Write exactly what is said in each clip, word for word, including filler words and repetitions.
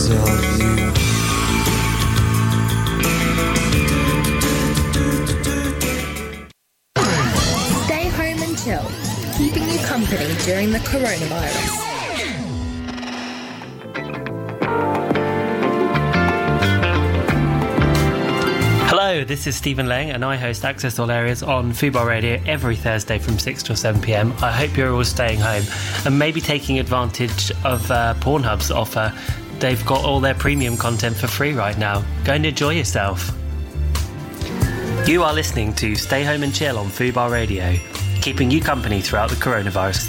of you. Stay home and chill, keeping you company during the coronavirus. Hello, this is Stephen Lang and I host Access All Areas on Fubar Radio every Thursday from six till seven p m. I hope you're all staying home and maybe taking advantage of uh, Pornhub's offer. They've got all their premium content for free right now. Go and enjoy yourself. You are listening to Stay Home and Chill on Fubar Radio, keeping you company throughout the coronavirus.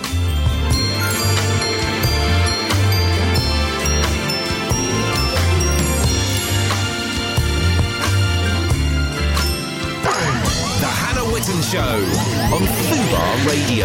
Show on Fubar Radio.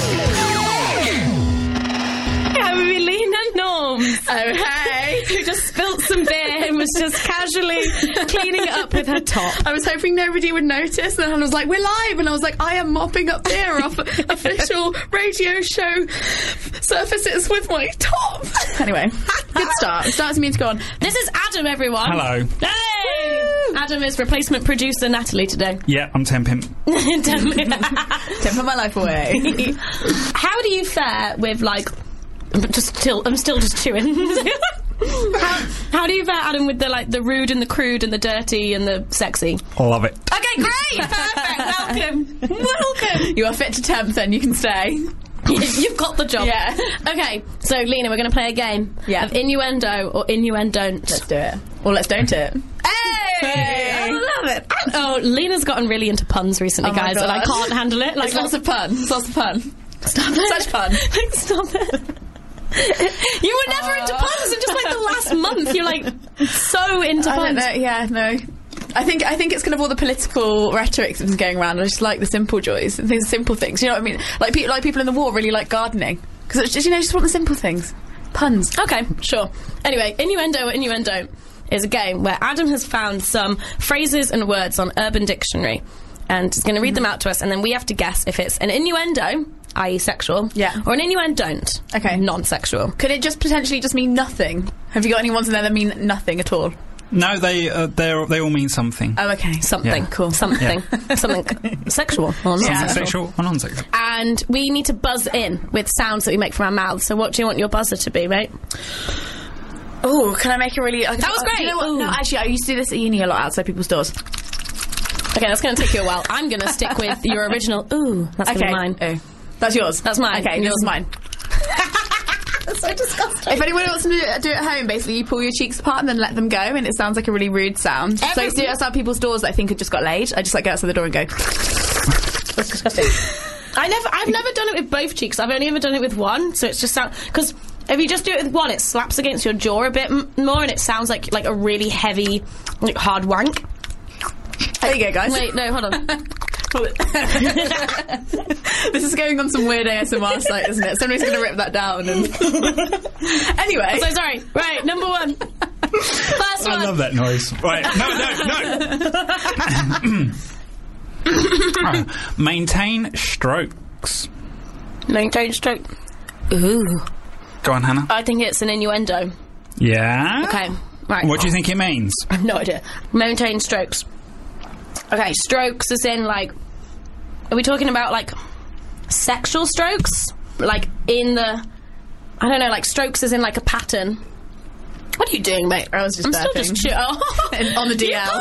Yeah, with Lena Norms. Oh, hey. Who just spilt some beer and was just casually cleaning it up with her top. I was hoping nobody would notice, and I was like, we're live, and I was like, I am mopping up beer off official radio show surfaces with my top. Anyway, good start. It starts me to go on. This is Adam, everyone. Hello. Hey! Adam is replacement producer Natalie today. Yeah, I'm ten pimp. ten pimp. Don't put my life away. How do you fare with, like, just still, I'm still just chewing. how, how do you fare, Adam, with the, like, the rude and the crude and the dirty and the sexy? Love it. Okay, great. Perfect. Welcome. Welcome. You are fit to temp, then you can stay. You've got the job. Yeah. Okay, so Lena, we're going to play a game yeah. of innuendo or innuendo-don't. Let's do it. Or let's don't it. Hey! Hey! I love it. Oh, Lena's gotten really into puns recently, oh guys, and I can't handle it. Like, lots of puns. Lots of fun. Stop it. Such fun. Like, stop it. You were never uh, into puns, and just like the last month, you're like so into I puns. Don't know. Yeah, no. I think I think it's kind of all the political rhetoric that's going around. I just like the simple joys, and things, simple things. You know what I mean? Like people, like people in the war really like gardening because it's just, you know, just want the simple things. Puns. Okay, sure. Anyway, innuendo or innuendo is a game where Adam has found some phrases and words on Urban Dictionary, and he's going to read mm-hmm. them out to us, and then we have to guess if it's an innuendo, that is sexual, yeah, or an innuendo-don't, okay, non-sexual. Could it just potentially just mean nothing? Have you got any ones in there that mean nothing at all? No, they uh, they they all mean something. Oh, okay, something, yeah. cool, something, yeah. something sexual or something non-sexual. Sexual or non-sexual. And we need to buzz in with sounds that we make from our mouths. So, what do you want your buzzer to be, mate? Oh, can I make a really... That was great. You know what? No, actually, I used to do this at uni a lot outside people's doors. Okay, that's going to take you a while. I'm going to stick with your original. Ooh, that's okay. going to be mine. Ooh. That's yours. That's mine. Okay, yours is mine. That's so disgusting. If anyone wants to do it, do it at home, basically you pull your cheeks apart and then let them go, and it sounds like a really rude sound. Every so I used to do it outside people's doors that I think had just got laid. I just like go outside the door and go. That's disgusting. I never, I've never done it with both cheeks. I've only ever done it with one, so it's just sound because. If you just do it with one, it slaps against your jaw a bit m- more, and it sounds like like a really heavy, like hard wank. There you go, guys. Wait, no, hold on. This is going on some weird A S M R site, isn't it? Somebody's going to rip that down. And anyway, I'm so sorry. Right, number one. First one. I love that noise. Right, no, no, no. uh, maintain strokes. Maintain stroke. Ooh. Go on, Hannah. I think it's an innuendo. Yeah? Okay, right. What do you think it means? I have no idea. Maintain strokes. Okay, strokes as in, like... Are we talking about, like, sexual strokes? Like, in the... I don't know, like, strokes as in, like, a pattern. What are you doing, mate? I was just I'm burping. still just... Ch- oh. On the D L.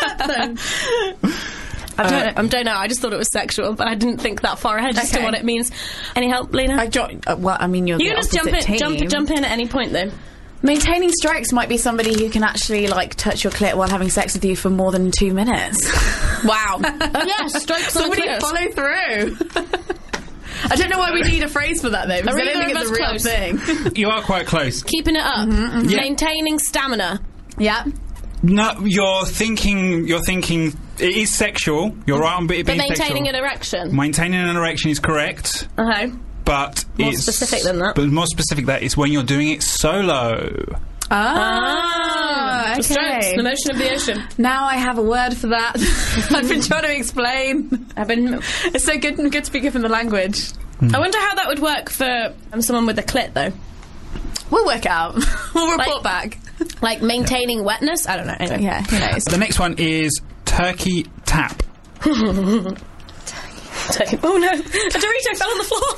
I don't, uh, I don't know, I just thought it was sexual, but I didn't think that far ahead as okay. to what it means. Any help, Lena? I jo- uh, well, I mean, you're You the can just jump in, team. jump, jump in at any point, though. Maintaining strokes might be somebody who can actually, like, touch your clit while having sex with you for more than two minutes. Wow. Yeah, strokes somebody on follow through. I don't know why we need a phrase for that, though, because I don't think it's a real close. thing. You are quite close. Keeping it up. Mm-hmm, mm-hmm. Yeah. Maintaining stamina. Yeah. No, you're thinking. You're thinking. It is sexual. You're right on it being But maintaining sexual. an erection. Maintaining an erection is correct. Okay. But more it's specific than that. But more specific that it's when you're doing it solo. Ah, okay. The strokes, the motion of the ocean. Now I have a word for that. I've been trying to explain. I've been. It's so good and good to be given the language. Mm. I wonder how that would work for um, someone with a clit, though. We'll work it out. We'll report Like- back. Like maintaining wetness? I don't know. Anyway. Yeah, who knows? The next one is turkey tap. Oh no, a Dorito fell on the floor.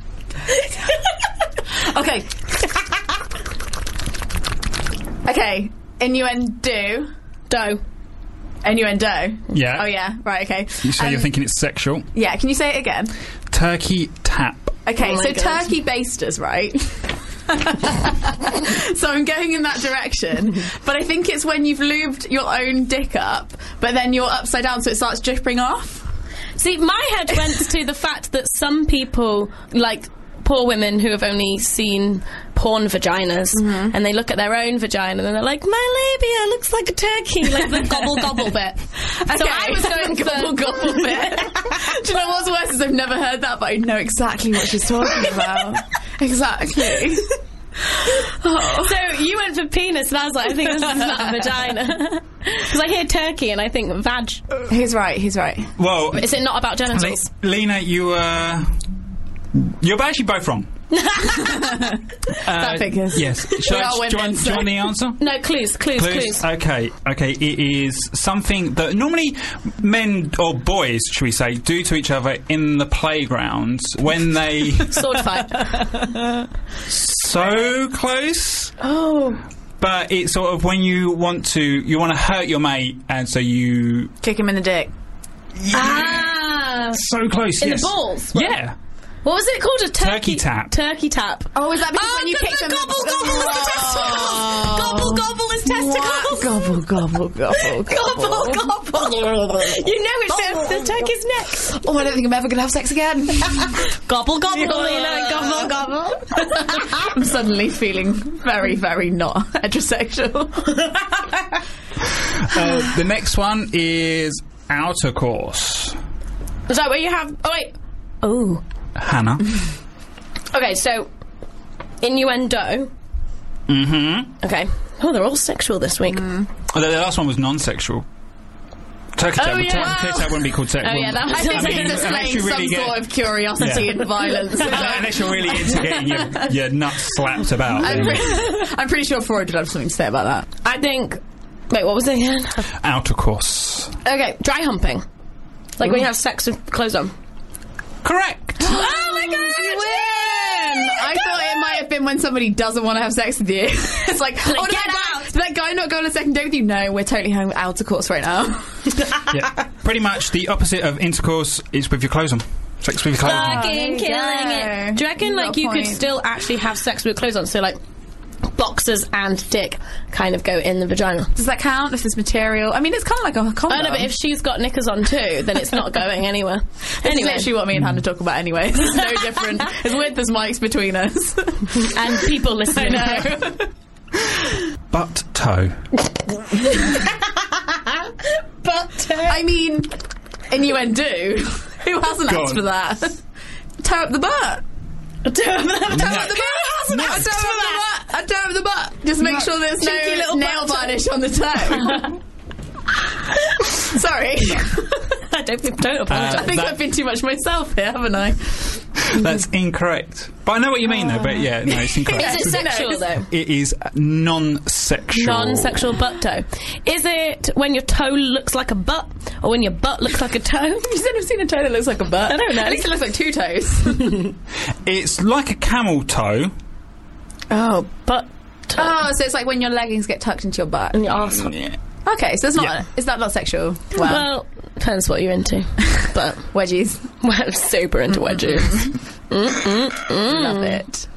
Okay. Okay. Innuendo. Dough. Innuendo. Yeah. Oh yeah. Right. Okay. So you're Um, thinking it's sexual. Yeah. Can you say it again? Turkey tap. Okay. Oh my so God. turkey basters, right? So I'm going in that direction, but I think it's when you've lubed your own dick up, but then you're upside down, so it starts dripping off. See, my head went to the fact that some people, like poor women who have only seen porn vaginas, Mm-hmm. and they look at their own vagina and they're like, my labia looks like a turkey, like the gobble gobble bit. So I was going gobble for gobble bit. Do you know what's worse is I've never heard that, but I know exactly what she's talking about. Exactly. So you went for penis, and I was like, I think this is not a vagina. Because I hear turkey and I think vag. He's right. He's right. Well, Is it not about Le- genitals? Lena, you uh, you're actually both wrong. That figures. Yes. Shall We I- are do, you women, want, do so- you want the answer? No, clues, clues, clues. Clues? Okay, okay. It is something that normally men or boys, should we say, do to each other in the playgrounds when they Sword fight. so close. Oh. But it's sort of when you want to you want to hurt your mate, and so you Kick him in the dick. Ah. so close. In yes. the balls? Yeah. What was it called? A turkey, Turkey tap. Turkey tap. Oh, is that because Oh, when you 'cause kick the them? gobble gobble is the testicles. Gobble gobble is testicles. Gobble gobble gobble Gobble gobble. You know it's the, the turkey's neck. Oh, I don't think I'm ever going to have sex again. Gobble gobble. Lena, gobble gobble. I'm suddenly feeling very, very not heterosexual. Uh, the next one is outer course. Is that where you have? Oh wait. Oh. Hannah. Okay, so innuendo. Mm-hmm. Okay. Oh, they're all sexual this week. Oh, the, the last one was non-sexual. Turkey tap. Oh, yeah. Turkey tap wouldn't be called sexual. Oh, yeah, that was- I think I mean, it's unless you displaying some really get- sort of curiosity Yeah. and violence. Unless you're really into getting your, your nuts slapped about. I'm, then pretty, I'm pretty sure Freud would have something to say about that. I think. Wait, what was it again? outer course. Okay, dry humping. Like when you have sex with clothes on. Correct. Oh my god! You win! I thought it might have been when somebody doesn't want to have sex with you. It's like, oh, did get that, guy, out. did that guy not go on a second date with you? No, we're totally having outer course right now. Yeah. Pretty much the opposite of intercourse is with your clothes on. Sex with your clothes on. Fucking there you killing go. it. Do you reckon You got like a you could point. still actually have sex with clothes on? So like boxers and dick kind of go in the vagina. Does that count if there's material? I mean, it's kind of like a condom. Oh no, but if she's got knickers on too, then it's not going anywhere. This is Anyway, literally what me and Hannah talk about anyway. It's no different. It's weird there's mics between us. and people listening. Butt toe. But uh, I mean, innuendo. Who hasn't Go asked on. for that? Toe up the butt. toe Toe up the butt. No. A toe up the butt. A toe up the butt. Just make No. sure there's Cheeky no little nail butt toe. varnish on the toe. Sorry. I don't, don't apologise. I think that- I've been too much myself here, haven't I? That's incorrect. But I know what you mean, though. But yeah, no, it's incorrect. Is it sexual though? It is non-sexual. Non-sexual butt toe. Is it when your toe looks like a butt, or when your butt looks like a toe? You said I've seen a toe that looks like a butt. I don't know. At least it looks like two toes. It's like a camel toe. Oh, butt toe. Oh, so it's like when your leggings get tucked into your butt. And your arse. Yeah. Okay, so it's not. Yeah. Is that not sexual? Wow. Well, depends what you're into. But Wedgies. well, I'm super into wedges. Love it.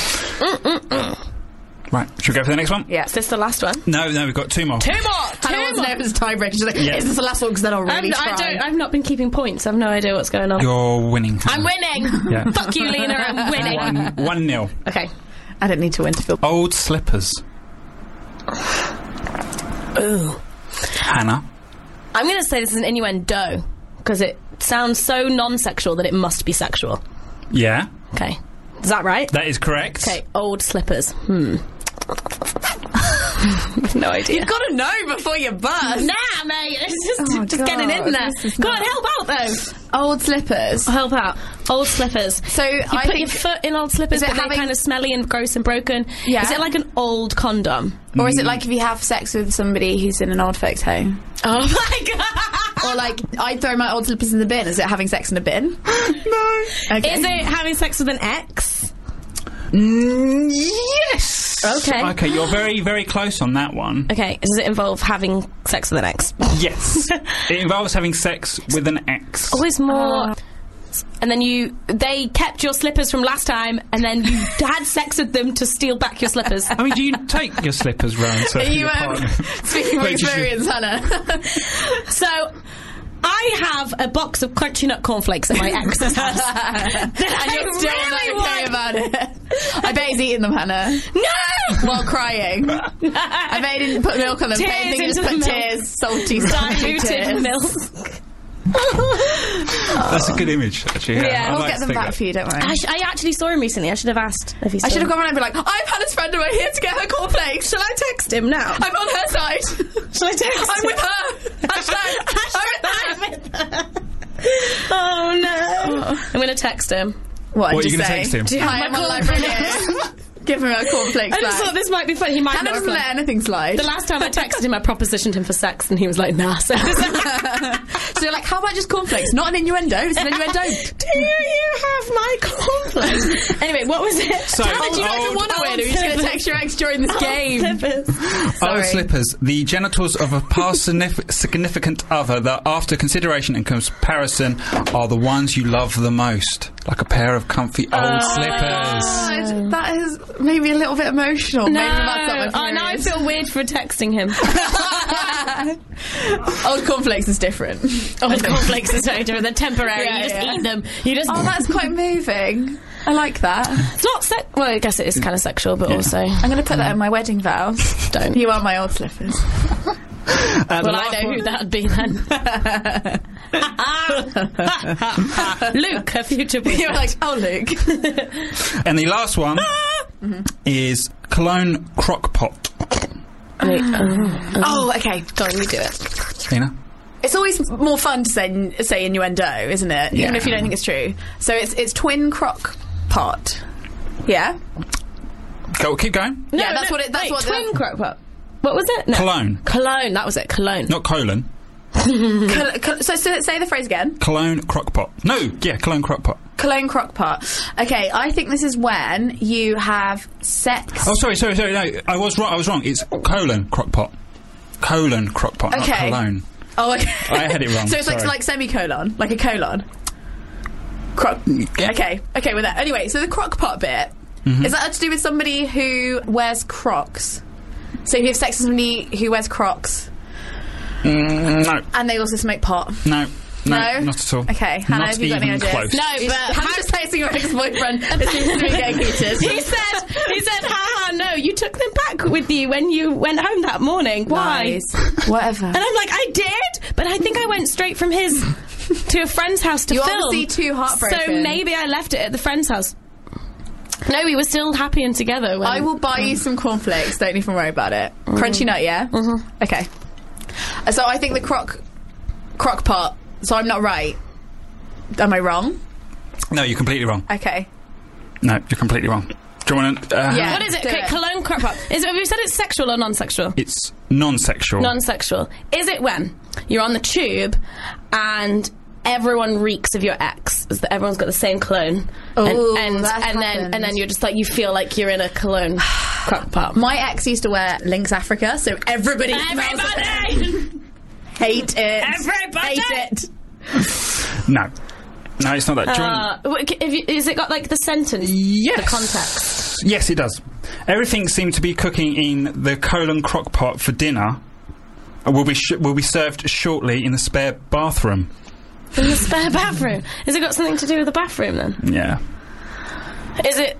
Right, should we go for the next one? Yeah. Is this the last one? No, no, we've got two more. Two more. I Two don't want to more. know if it's a tiebreaker. She's like, Yeah. is this the last one? Because then I'll I'm, really I try. don't. I've not been keeping points. I've no idea what's going on. You're winning. I'm winning. Yeah. Fuck you, Lena. I'm winning. One, one nil. Okay. I don't need to win to feel. Old slippers. Ooh. Hannah. I'm going to say this is an innuendo because it sounds so non-sexual that it must be sexual. Yeah, Okay. Is that right? that is correct. Okay. Old slippers. Hmm. No idea. You've got to know before you bust. Nah, mate. It's just, Oh, just getting in God, there. this is Go not- on, help out though. Old slippers. Help out. Old slippers. So you I put think- your foot in old slippers, Is it but they're having- kind of smelly and gross and broken. Yeah. Is it like an old condom? Or is it like if you have sex with somebody who's in an old folks' home? Oh my god. Or like, I throw my old slippers in the bin. Is it having sex in a bin? No. Okay. Is it having sex with an ex? Mm, yes. Okay. Okay, you're very, very close on that one. Okay. Does it involve having sex with an ex? Yes. It involves having sex with an ex. Always more. And then you, they kept your slippers from last time, and then you had sex with them to steal back your slippers. I mean, do you take your slippers round to Are you, your um, partner? speaking from Wait, did you- experience, Hannah? So, I have a box of Crunchy Nut cornflakes at my ex's house. And you're still really not okay want- about it. I bet he's eating them, Hannah. No! While crying. I bet he didn't put milk on them. Tears I think he just into put the milk. tears, salty, salty Diluted tears. milk. That's a good image, actually. Yeah, Yeah. I'd We'll like get to them think back that. for you, don't worry. I, sh- I actually saw him recently. I should have asked if he I saw should have him. gone around and been like, I'm Hannah's friend and we're here to get her cornflakes. Shall I text him now? I'm on her side. Shall I text I'm him? with her. Hashtag, I'm with her. Oh no. I'm going to text him. What, What are just you gonna say, text him? Do you Have Hi, I'm my on live radio. Give him her cornflakes I just back. thought this might be fun. He might Hannah not doesn't reply. let anything slide. The last time I texted him, I propositioned him for sex, and he was like, nah. So, So you're like, how about just cornflakes? Not an innuendo. It's an innuendo. do you have my cornflakes? Anyway, what was it? So, How did you not even old- want to win? Are you just going to text your ex during this game? Old Sorry. slippers, the genitals of a past signif- significant other that, after consideration and comparison, are the ones you love the most. Like a pair of comfy old slippers. God, that is maybe a little bit emotional. No. Maybe that's not my Oh, now I period. feel weird for texting him. Old cornflakes is different. Old cornflakes is very different. They're temporary. Yeah, you just yeah. eat them. You just. Oh, that's quite moving. I like that. It's not sex. Well, I guess it is kind of sexual, but also. I'm going to put that in my wedding vows. Don't. You are my old slippers. Uh, the Well, I last know one- who that'd be then. Luke, her future boyfriend. You're like, oh, Luke. And the last one is cologne crockpot. Wait, oh, Oh, okay. go on, you do it. Tina? It's always more fun to say say innuendo, isn't it? Even Yeah. if you don't think it's true. So it's it's twin crock pot. Yeah. Go, keep going. Yeah, that's what it- that's wait, what the- twin crockpot. What was it? No. Cologne. Cologne. That was it. Cologne. Not colon. Col- col- so, so say the phrase again. Cologne crockpot. No, yeah, cologne crockpot. Cologne crock pot. Okay, I think this is when you have sex. Oh, sorry, sorry, sorry. No, I was wrong. I was wrong. It's colon crockpot. Colon crockpot, not Okay. cologne. Oh, okay. I had it wrong, So it's like sorry. like semicolon, like a colon. Crock. Yeah. Okay, okay with that. Anyway, so the crock pot bit Mm-hmm. is that to do with somebody who wears Crocs? So if you have sex with somebody who wears Crocs Mm, no, and they also smoke pot. no, no, No? not at all. Okay, Hannah, not have you got any even ideas? close. No, but I'm just texting your ex-boyfriend. It seems to be getting heated. he said, he said, haha, no, you took them back with you when you went home that morning. Why? Nice. Whatever. And I'm like, I did, but I think I went straight from his to a friend's house to You're film. obviously too heartbroken. So maybe I left it at the friend's house. No, we were still happy and together. When I will buy you some cornflakes. Don't even worry about it. Crunchy nut, yeah. Mm-hmm. Okay. Uh, So I think the crock crock pot. So I'm not right. Am I wrong? No, you're completely wrong. Okay. No, you're completely wrong. Do you want to? Uh, Yeah. What is it? Do Okay, it. cologne crop up. Is it? Have you said it's sexual or non-sexual? It's non-sexual. Non-sexual. Is it when you're on the tube and everyone reeks of your ex? Is that everyone's got the same cologne? Ooh, and and, that and then happened. and then you're just like you feel like you're in a cologne crock pot. My ex used to wear Lynx Africa, so everybody, smells of it. Everybody. Hate it. Everybody! Hate it. No, no, it's not that. Do you want- Uh, w- c- have you, has it got like the sentence? Yes. The context. Yes, it does. Everything seemed to be cooking in the colon crock pot for dinner. uh, Will be sh- will be served shortly in the spare bathroom. In the spare bathroom. Has it got something to do with the bathroom then? Yeah. Is it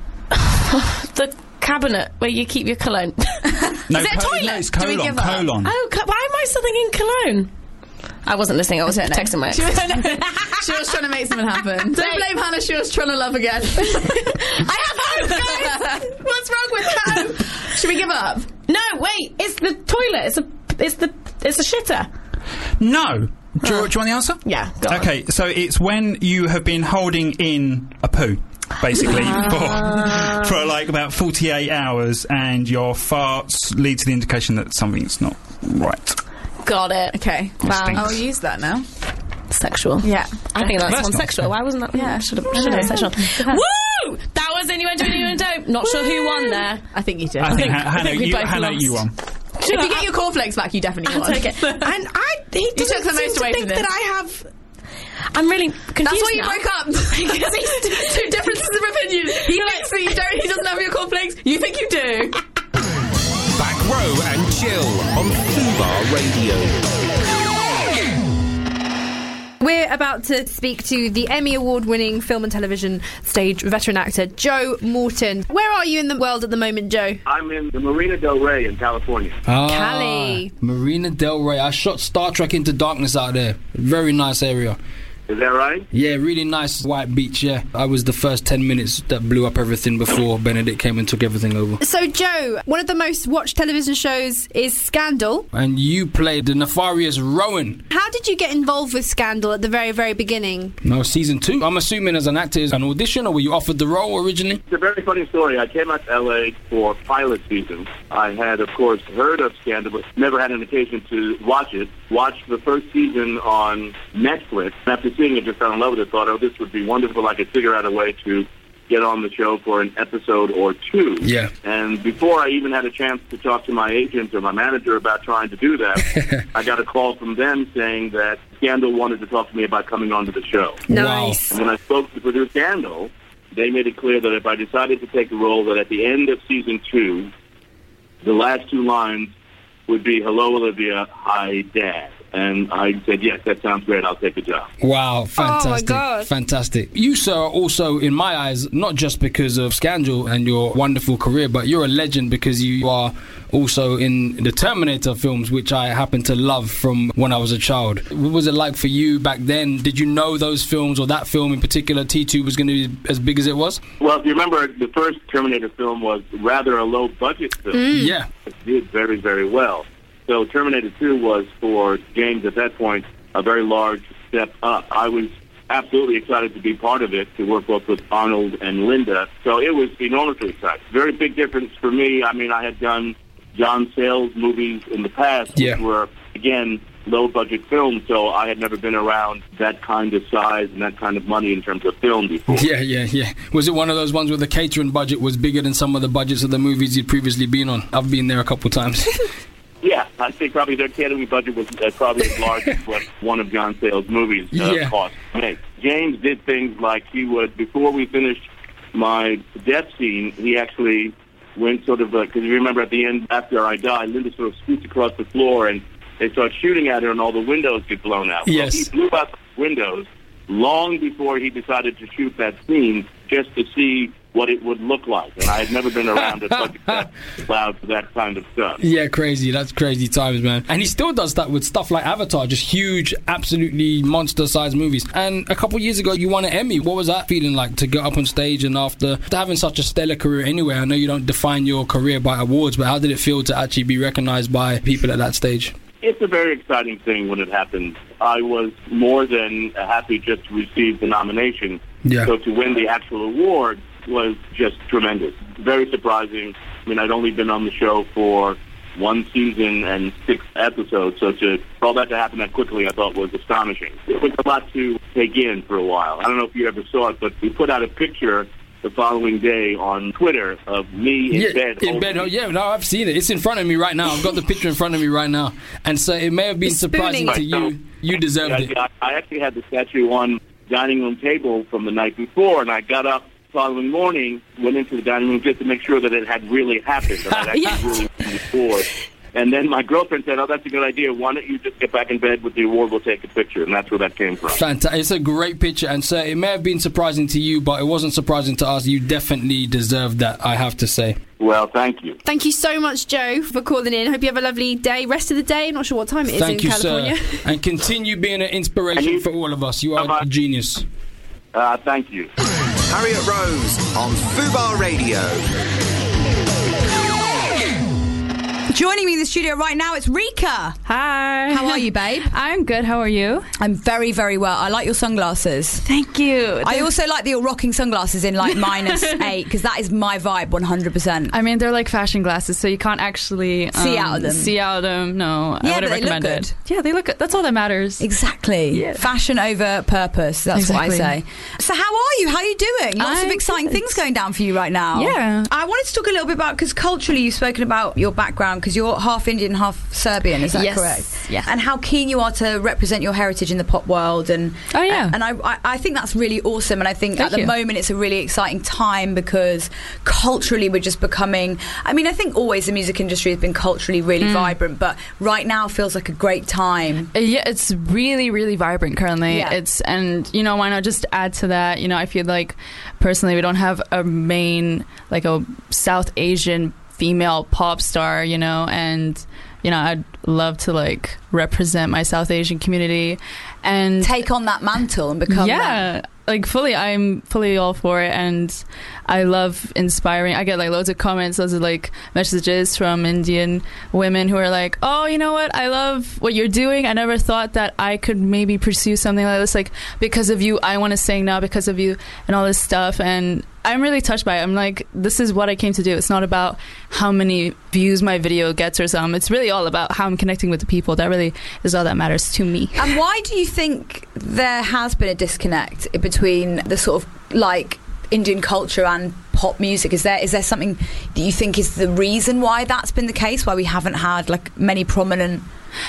the cabinet where you keep your cologne? No, Is it a co- toilet? No, it's Do we colon. give up? Colon. Oh, co- why am I still thinking cologne? I wasn't listening. I was don't know. texting my ex. She was, she was trying to make something happen. Don't blame Hannah. She was trying to love again. I have hope, guys. What's wrong with hope? Should we give up? No, wait, it's the toilet. It's a, it's the, it's a shitter. No. Do, you, do you want the answer? Yeah, go on. Okay, so it's when you have been holding in a poo, basically, Ah. for, for like about forty-eight hours, and your farts lead to the indication that something's not right. Got it. Okay. Wow. stinks. I'll use that now. Sexual. Yeah. I think that's, That's one not sexual. fair. Why wasn't that? Yeah. should have should have been sexual. Woo! That was innuendo, innuendo. Not sure who won there. I think you did. I think, think- Ha- I Hannah, think we you, both Hannah, lost. you won. If you get your cornflakes back, you definitely I'll won. take it. And I, he took doesn't the most seem to away think from this. that I have. I'm really confused. That's why you now. broke up. Because he's two differences of opinion. He thinks that you don't. He doesn't have your cornflakes. You think you do. Back row and chill on Fubar Radio. We're about to speak to the Emmy Award-winning film and television stage veteran actor Joe Morton. Where are you in the world at the moment, Joe? I'm in the Marina Del Rey in California. Ah, Cali. Marina Del Rey. I shot Star Trek Into Darkness out there. Very nice area. Is that right? Yeah, really nice white beach, yeah. I was the first ten minutes that blew up everything before Benedict came and took everything over. So, Joe, one of the most watched television shows is Scandal. And you played the nefarious Rowan. How did you get involved with Scandal at the very, very beginning? No, season two. I'm assuming as an actor, is an audition, or were you offered the role originally? It's a very funny story. I came out to L A for pilot season. I had, of course, heard of Scandal, but never had an occasion to watch it. Watched the first season on Netflix. After seeing it, just fell in love with it. Thought, oh, this would be wonderful. I could figure out a way to get on the show for an episode or two. Yeah. And before I even had a chance to talk to my agent or my manager about trying to do that, I got a call from them saying that Scandal wanted to talk to me about coming onto the show. Nice. And when I spoke to produce Scandal, they made it clear that if I decided to take the role, that at the end of season two, the last two lines would be, "Hello, Olivia. Hi, Dad." And I said, yes, that sounds great. I'll take the job. Wow, fantastic. God. Fantastic. You, sir, are also, in my eyes, not just because of Scandal and your wonderful career, but you're a legend because you are also in the Terminator films, which I happen to love from when I was a child. What was it like for you back then? Did you know those films, or that film in particular, T two, was going to be as big as it was? Well, if you remember, the first Terminator film was rather a low-budget film. Yeah. It did very, very well. So Terminator two was, for James at that point, a very large step up. I was absolutely excited to be part of it, to work both with Arnold and Linda. So it was enormously exciting. Very big difference for me. I mean, I had done John Sayles movies in the past, which Yeah. were, again, low-budget films, so I had never been around that kind of size and that kind of money in terms of film before. Yeah, yeah, yeah. Was it one of those ones where the catering budget was bigger than some of the budgets of the movies you'd previously been on? I've been there a couple times. Yeah, I think probably their catering budget was uh, probably as large as what one of John Sayles' movies uh, Yeah. cost to make. James did things like he would, before we finished my death scene, he actually went sort of, because you remember at the end, after I died, Linda sort of scoots across the floor and they start shooting at her and all the windows get blown out. Yes. Well, he blew out the windows long before he decided to shoot that scene, just to see what it would look like. And I had never been around a subject that allowed for that kind of stuff. Yeah, crazy. That's crazy times, man. And he still does that with stuff like Avatar, just huge, absolutely monster-sized movies. And a couple years ago, you won an Emmy. What was that feeling like to go up on stage and after having such a stellar career anyway? I know you don't define your career by awards, but how did it feel to actually be recognized by people at that stage? It's a very exciting thing when it happens. I was more than happy just to receive the nomination. Yeah. So to win the actual award was just tremendous. Very surprising. I mean, I'd only been on the show for one season and six episodes, so to for all that to happen that quickly, I thought was astonishing. It was a lot to take in for a while. I don't know if you ever saw it, but we put out a picture the following day on Twitter of me in yeah, bed. in bed. Oh, yeah, no, I've seen it. It's in front of me right now. I've got the picture in front of me right now. And so it may have been surprising to you. You deserved it. I, I actually had the statue on dining room table from the night before, and I got up the following morning, went into the dining room just to make sure that it had really happened, that I'd actually really won the award. And then my girlfriend said, oh, that's a good idea. Why don't you just get back in bed with the award? We'll take a picture. And that's where that came from. Fantastic. It's a great picture. And so it may have been surprising to you, but it wasn't surprising to us. You definitely deserved that, I have to say. Well, thank you. Thank you so much, Joe, for calling in. Hope you have a lovely day. Rest of the day. Not sure what time it is Thank in you, California. sir. And continue being an inspiration you- for all of us. You are Bye-bye. a genius. Uh, thank you. Harriet Rose on Fubar Radio. Joining me in the studio right now, it's Rika. Hi. How are you, babe? I'm good. How are you? I'm very, very well. I like your sunglasses. Thank you. I also like the rocking sunglasses in like minus eight because that is my vibe one hundred percent. I mean, they're like fashion glasses, so you can't actually um, see out of them. See out of them. No, yeah, I wouldn't but they recommend look it. good. Yeah, they look good. That's all that matters. Exactly. Yeah. Fashion over purpose. That's exactly. what I say. So how are you? How are you doing? Lots I'm of exciting good. things going down for you right now. Yeah. I wanted to talk a little bit about, because culturally you've spoken about your background, because you're half Indian, half Serbian, is that yes. correct? Yeah. And how keen you are to represent your heritage in the pop world. And oh yeah. And I, I, I think that's really awesome. And I think Thank at the you. moment it's a really exciting time because culturally we're just becoming, I mean, I think always the music industry has been culturally really Mm. vibrant, but right now feels like a great time. Uh, Yeah, it's really, really vibrant currently. Yeah. It's and you know, why not just add to that? You know, I feel like personally we don't have a main like a South Asian female pop star, you know, and you know, I'd love to like represent my South Asian community and take on that mantle and become yeah, that. like fully. I'm fully all for it, and I love inspiring. I get like loads of comments, loads of like messages from Indian women who are like, "Oh, you know what? I love what you're doing. I never thought that I could maybe pursue something like this. Like because of you, I want to sing now because of you, and all this stuff." And I'm really touched by it. I'm like, this is what I came to do. It's not about how many views my video gets or something. It's really all about how I'm connecting with the people. That really is all that matters to me. And why do you think there has been a disconnect between the sort of like Indian culture and pop music? Is there is there something that you think is the reason why that's been the case, why we haven't had like many prominent?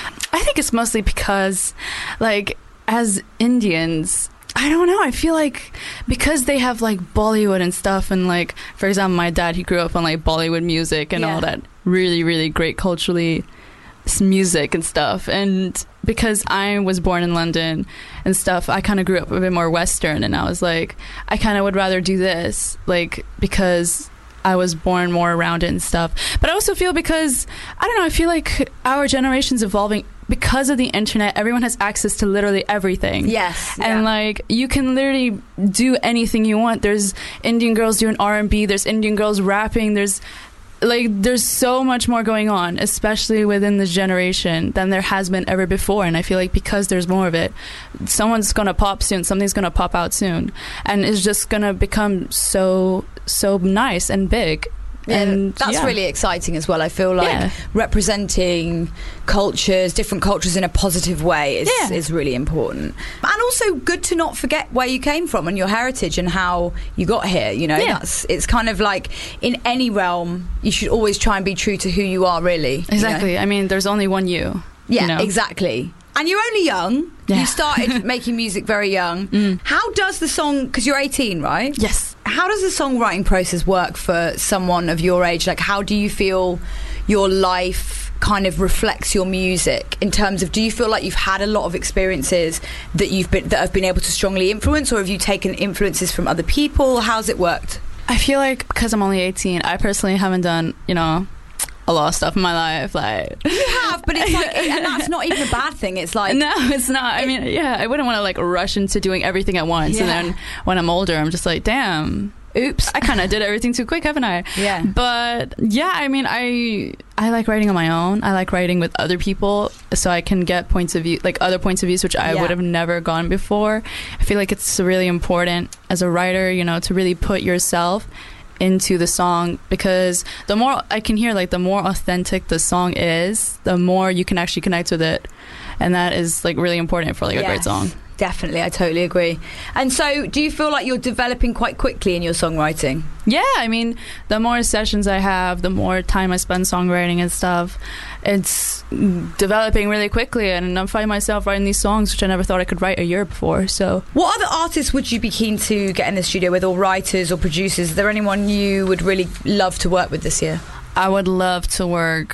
I think it's mostly because like as Indians, I don't know, I feel like because they have like Bollywood and stuff, and like for example my dad, he grew up on like Bollywood music and Yeah. all that really really great culturally s- music and stuff, and because I was born in London and stuff, I kind of grew up a bit more Western, and I was like, I kind of would rather do this, like, because I was born more around it and stuff. But I also feel because, I don't know, I feel like our generation's evolving because of the internet. Everyone has access to literally everything. Yes. And yeah. like, you can literally do anything you want. There's Indian girls doing R and B, there's Indian girls rapping, there's like there's so much more going on, especially within this generation, than there has been ever before. And I feel like because there's more of it, someone's gonna pop soon, something's gonna pop out soon, and it's just gonna become so so nice and big. And that's yeah. really exciting as well. I feel like Yeah. representing cultures, different cultures in a positive way is, Yeah. is really important. And also good to not forget where you came from and your heritage and how you got here. You know, Yeah. that's it's kind of like in any realm, you should always try and be true to who you are, really. you know? Exactly. I mean, there's only one you. Yeah, you know? exactly. And you're only young. Yeah. You started making music very young. Mm. How does the song, because you're eighteen, right? Yes. How does the songwriting process work for someone of your age? Like, how do you feel your life kind of reflects your music in terms of, do you feel like you've had a lot of experiences that you've been that have been able to strongly influence, or have you taken influences from other people? How's it worked? I feel like because I'm only eighteen, I personally haven't done, you know, a lot of stuff in my life. Like You have, but it's like, and that's not even a bad thing. It's like, no, it's not. I mean, yeah, I wouldn't want to like rush into doing everything at once, Yeah. and then when I'm older, I'm just like, damn, oops, I kind of did everything too quick, haven't I? Yeah. But yeah, I mean, I I like writing on my own. I like writing with other people, so I can get points of view, like other points of views, which I Yeah. would have never gone before. I feel like it's really important as a writer, you know, to really put yourself into the song, because the more I can hear, like the more authentic the song is, the more you can actually connect with it, and that is like really important for like a great Yes, song. Definitely, I totally agree. And so, do you feel like you're developing quite quickly in your songwriting? Yeah, I mean, the more sessions I have, the more time I spend songwriting and stuff, it's developing really quickly, and I'm finding myself writing these songs which I never thought I could write a year before. So What other artists would you be keen to get in the studio with, or writers or producers? Is there anyone you would really love to work with this year? I would love to work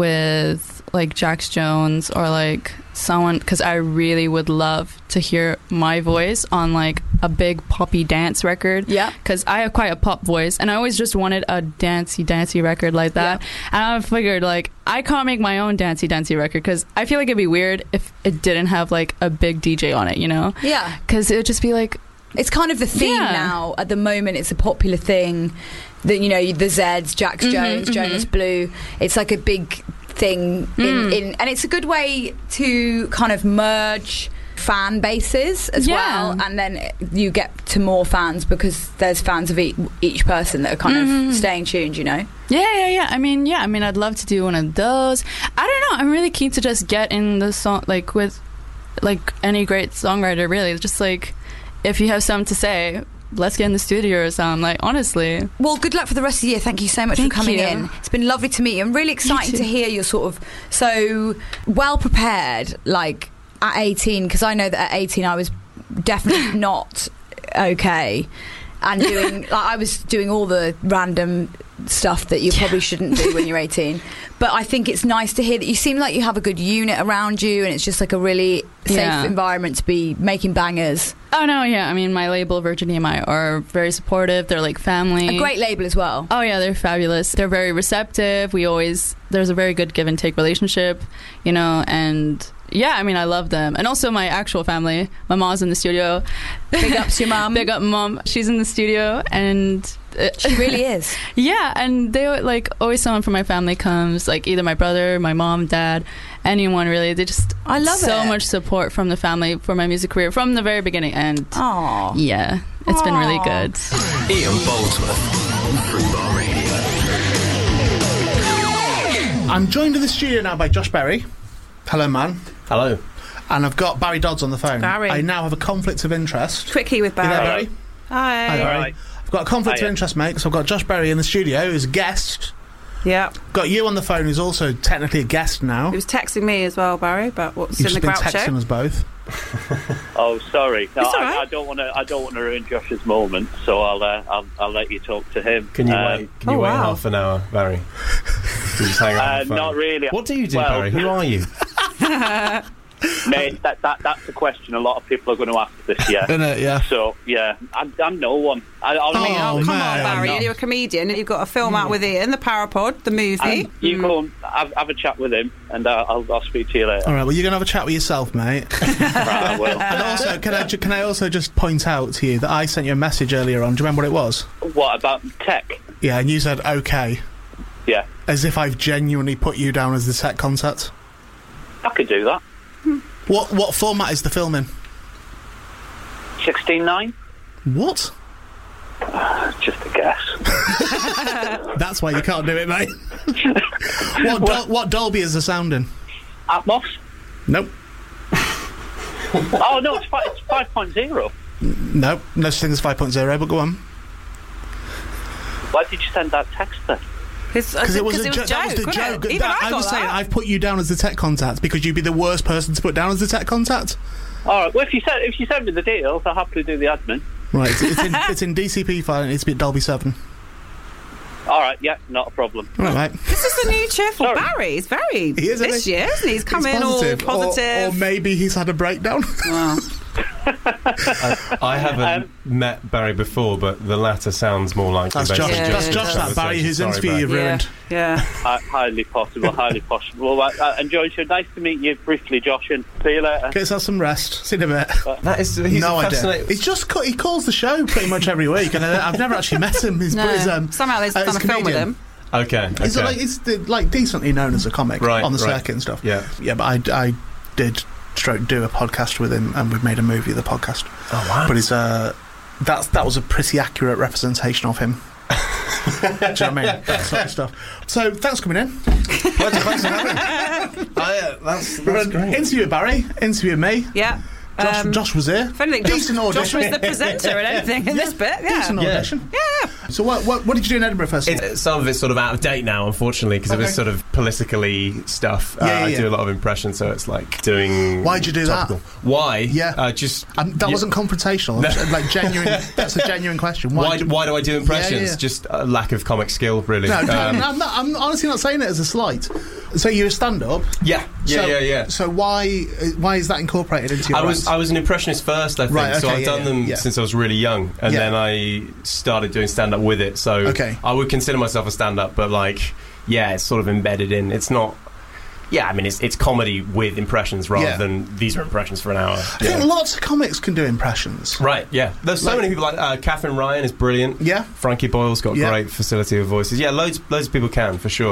with like Jax Jones, or like someone, because I really would love to hear my voice on like a big poppy dance record. Yeah. Because I have quite a pop voice, and I always just wanted a dancey dancey record like that. And I figured like I can't make my own dancey dancey record, because I feel like it'd be weird if it didn't have like a big D J on it, you know? Yeah. Because it would just be like, It's kind of the theme Yeah. now. At the moment, it's a popular thing that, you know, the Zeds, Jax Mhm, Jones, mhm. Jonas Blue. It's like a big thing in, in and it's a good way to kind of merge fan bases as Yeah. well, and then you get to more fans because there's fans of each, each person that are kind Mhm. of staying tuned, you know. Yeah, yeah, yeah. I mean, yeah. I mean, I'd love to do one of those. I don't know. I'm really keen to just get in the song, like with, like any great songwriter. Really, just like if you have something to say, let's get in the studio or something. Like honestly. Well, good luck for the rest of the year. Thank you so much Thank for coming you. in. It's been lovely to meet you. I'm really excited too. to hear you're sort of so well prepared, like at eighteen, because I know that at eighteen I was definitely not okay, and doing like I was doing all the random stuff that you probably shouldn't do when you're eighteen. But I think it's nice to hear that you seem like you have a good unit around you, and it's just like a really safe Yeah. environment to be making bangers. Oh no, yeah. I mean, my label Virgin E M I are very supportive. They're like family. A great label as well. Oh yeah, they're fabulous. They're very receptive. We always there's a very good give and take relationship, you know, and yeah, I mean, I love them. And also my actual family. My mom's in the studio. Big ups to your mum. Big up mom. She's in the studio and uh, She really is. yeah, and they like always someone from my family comes, like either my brother, my mom, dad, anyone really. They just I love so it. much support from the family for my music career from the very beginning, and Aww. yeah, it's been really good. Ian Boldsworth on Fubar Radio. I'm joined in the studio now by Josh Berry. Hello, man. Hello. And I've got Barry Dodds on the phone. Barry. I now have a conflict of interest. Quickie with You there, Barry. Barry? Hi. Hi, Barry. Alright. I've got a conflict Hiya. of interest, mate. So I've got Josh Berry in the studio who's a guest. Yeah. Got you on the phone who's also technically a guest now. He was texting me as well, Barry, about what's You've in the just been Groucho. texting us both. Oh, sorry. No, It's all I, right. I don't want to. I don't want to ruin Josh's moment, so I'll, uh, I'll I'll let you talk to him. Can you Um, wait? Can you oh, wait wow. half an hour, Barry? You just hang on Uh, the phone. not really. What do you do, Well- Barry? Who are you? Mate, that, that that's a question a lot of people are going to ask this year. Isn't it? Yeah. So yeah, I'm, I'm no one. I, I'll I mean, Oh, oh, come man. on, Barry. I'm You're a comedian and you've got a film out with Ian, The Parapod, the movie. And you go and have, have a chat with him, and uh, I'll I'll speak to you later. All right. Well, you're gonna have a chat with yourself, mate. Right, I will. And also, can I ju- can I also just point out to you that I sent you a message earlier on. Do you remember what it was? What about tech? Yeah, and you said okay, Yeah, as if I've genuinely put you down as the tech contact. I could do that. What what format is the film in? Sixteen nine. What? Just a guess. That's why you can't do it, mate. what Dol- what Dolby is the sound in? Atmos. Nope. Oh no, it's five. It's five point zero. Nope. No such thing as five point oh, but go on. Why did you send that text then? Because it was a jo- that was the joke. That- I was saying I've put you down as the tech contact because you'd be the worst person to put down as the tech contact. All right. Well, if you send if you send me the details, I'll happily do the admin. Right, it's, it's in it's in D C P file and it needs to be at Dolby seven. All right. Yeah, not a problem. All right. This is the new cheerful Sorry. Barry. He's very He is, isn't this he? year, isn't he? He's come He's in positive. all Or- positive. Or, maybe he's had a breakdown. Wow. I, I haven't Um, met Barry before, but the latter sounds more likely. That's based Josh. on Yeah, that's Josh's Josh. That Barry conversation. whose Sorry, interview Barry. you've ruined. Yeah. Hi- highly possible. Highly possible. Well, uh, enjoy your. Nice to meet you briefly, Josh, and see you later. Get yourself some rest. See you in a bit. That is, he's no a idea. fascinating. He's just cu- he calls the show pretty much every week, and uh, I've never actually met him. He's, No. he's, um, Somehow they've uh, done he's a film with comedian. him. Okay, He's okay. like he's the, like decently known as a comic Right, on the right. circuit and stuff. Yeah. yeah. But I, I did stroke do a podcast with him, and we made a movie of the podcast. Oh wow! But he's uh, that's that was a pretty accurate representation of him. Do you know what I mean? That sort of stuff. So thanks for coming in. Pleasure, thanks for having me. Oh, yeah, that's, that's great. Interview Barry. Interview me. Yeah. Josh, Um, Josh was here. If anything, Josh, Decent Josh audition. was the presenter and everything in this bit. Yeah. Decent Yeah. audition. Yeah. So what, what what did you do in Edinburgh Festival? It's, some of it's sort of out of date now, unfortunately, because it Okay. was sort of politically stuff. Yeah, uh, yeah, I yeah. do a lot of impressions, so it's like doing. Why'd you do that? topical. Why? Yeah. Uh, just Um, that yeah. wasn't confrontational. No. It's like genuine. That's a genuine question. Why, do- why do I do impressions? Yeah, yeah, yeah. Just a lack of comic skill, really. No, no, Um, I'm, not, I'm honestly not saying it as a slight. So you're a stand-up. Yeah, yeah, so, yeah, yeah. So why why is that incorporated into your? I was act? I was an impressionist first, I think. Right, so okay, I've yeah, done yeah, them yeah. since I was really young, and Yeah. then I started doing stand up with it. So Okay. I would consider myself a stand up, but like, yeah, it's sort of embedded in. It's not. Yeah, I mean, it's it's comedy with impressions rather Yeah. than these are impressions for an hour. I think lots of comics can do impressions. Right, yeah. There's so Like- many people like uh, Catherine Ryan is brilliant. Yeah. Frankie Boyle's got Yeah. great facility of voices. Yeah, loads loads of people can for sure.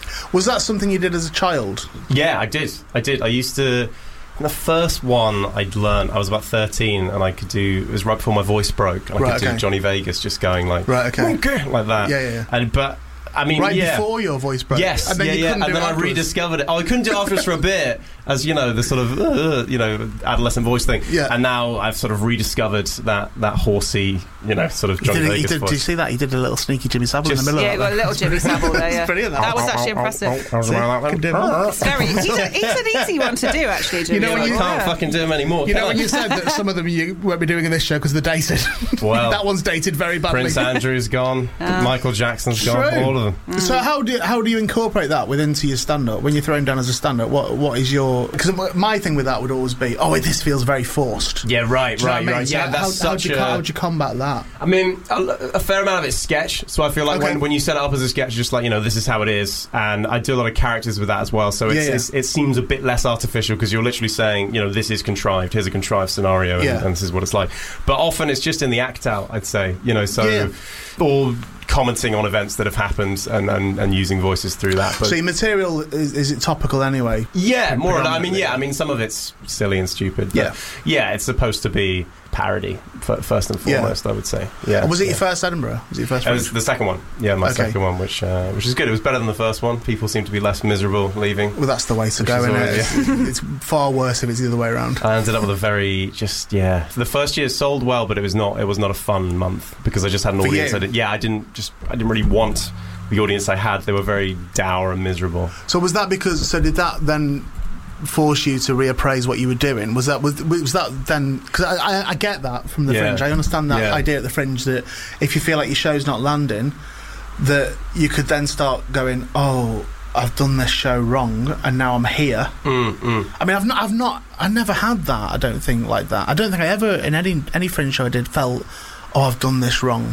Was that something you did as a child? Yeah, I did. I did. I used to. The first one I'd learned, I was about thirteen, and I could do. It was right before my voice broke. And I Right, could okay. do Johnny Vegas, just going like, Right, okay. "Okay," like that. Yeah, yeah, yeah. And but I mean, right yeah. before your voice broke. Yes, and then yeah, you yeah. couldn't And do then it I afterwards. rediscovered it. Oh, I couldn't do it afterwards for a bit, as you know, the sort of uh, you know adolescent voice thing. Yeah. And now I've sort of rediscovered that that horsey, you know, sort of He Johnny did, he Vegas did, voice. did you see that? He did a little sneaky Jimmy Savile Just- in the middle Yeah, of got that. a little Jimmy Savile there. Yeah, It's brilliant. that was actually impressive. Can do more. It's very. He's, a, he's an easy one to do, actually. Jimmy. You know when I you- can't Yeah. fucking do them anymore. You can know I? when you said that some of them you won't be doing in this show because they're dated. Well, that one's dated very badly. Prince Andrew's gone. Ah. Michael Jackson's gone. True. All of them. So how do you, how do you incorporate that within to your stand up when you're thrown down as a stand up? What what is your because my thing with that would always be oh this feels very forced. Yeah, right, Do you know right, what I mean? right. So Yeah, how, that's how, how'd such you, a. co- how'd you combat that? I mean, a, a fair amount of it's sketch. So I feel like Okay. when, when you set it up as a sketch, just like, you know, this is how it is. And I do a lot of characters with that as well. So it's, Yeah, yeah. it's, it seems a bit less artificial because you're literally saying, you know, this is contrived. Here's a contrived scenario and, Yeah. and this is what it's like. But often it's just in the act out, I'd say. You know, so. Yeah. Or commenting on events that have happened and, and, and using voices through that. But So your material is, is it topical anyway? yeah, more or less. I mean, Predominantly. yeah, I mean, some of it's silly and stupid. But Yeah. yeah, it's supposed to be parody, f- first and Yeah. foremost, I would say. Yeah. Or was it yeah. your first Edinburgh? Was it your first? It was Fringe? the second one. Yeah, my Okay. second one, which uh, which is good. It was better than the first one. People seem to be less miserable leaving. Well, that's the way to Which go, is isn't it? always- It's, it's far worse if it's the other way around. I ended up with a very just yeah. The first year sold well, but it was not. It was not a fun month because I just had an For audience. you? I did, yeah, I didn't just. I didn't really want the audience I had. They were very dour and miserable. So was that because? So did that then force you to reappraise what you were doing? Was that was, was that then? Because I, I, I get that from the Yeah. Fringe. I understand that Yeah. idea at the Fringe that if you feel like your show's not landing, that you could then start going, oh, I've done this show wrong, and now I'm here. Mm, mm. I mean, I've not, I've not, I never had that. I don't think like that. I don't think I ever in any any Fringe show I did felt, oh, I've done this wrong.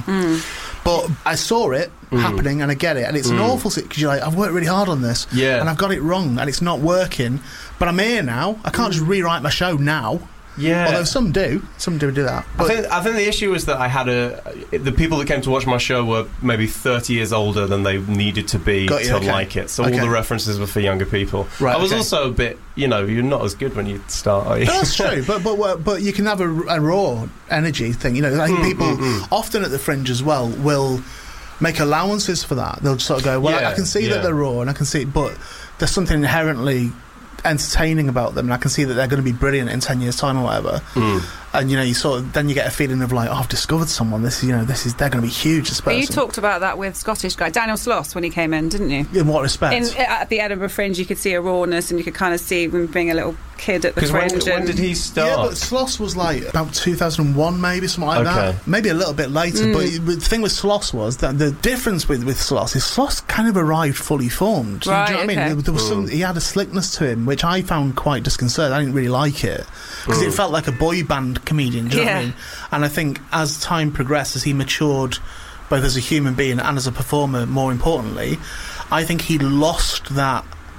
But I saw it Mm. happening, and I get it, and it's an Mm. awful because you're like, I've worked really hard on this, Yeah. and I've got it wrong, and it's not working. But I'm here now. I can't just rewrite my show now. Yeah. Although some do, some do do that. I But think I think the issue is that I had a the people that came to watch my show were maybe thirty years older than they needed to be Got you, to okay. like it. So Okay. all the references were for younger people. Right, I was okay. also a bit, you know, you're not as good when you start. Are you? that's true, but but but you can have a, a raw energy thing. You know, I think Mm, people mm, mm. often at the Fringe as well will make allowances for that. They'll sort of go, well, I, Yeah, I can see yeah. that they're raw, and I can see, but there's something inherently entertaining about them, and I can see that they're going to be brilliant in ten years' time or whatever. Mm. And you know, you sort of then you get a feeling of like, oh, I've discovered someone. This, is, you know, this is they're going to be huge. This But person. you talked about that with Scottish guy Daniel Sloss when he came in, didn't you? In what respect? In, at the Edinburgh Fringe, you could see a rawness, and you could kind of see him being a little kid at the 'Cause when, Fringe. when and- did he start? Yeah, but Sloss was like about two thousand one, maybe something like Okay. that. Maybe a little bit later. Mm. But, but the thing with Sloss was that the difference with, with Sloss is Sloss kind of arrived fully formed. Do you- Right, do you know what I okay. mean? There, there was Mm. some. He had a slickness to him, which I found quite disconcerting. I didn't really like it because Mm. it felt like a boy band comedian. Do you know what I Yeah. mean? And I think as time progressed, as he matured, both as a human being and as a performer, more importantly, I think he lost that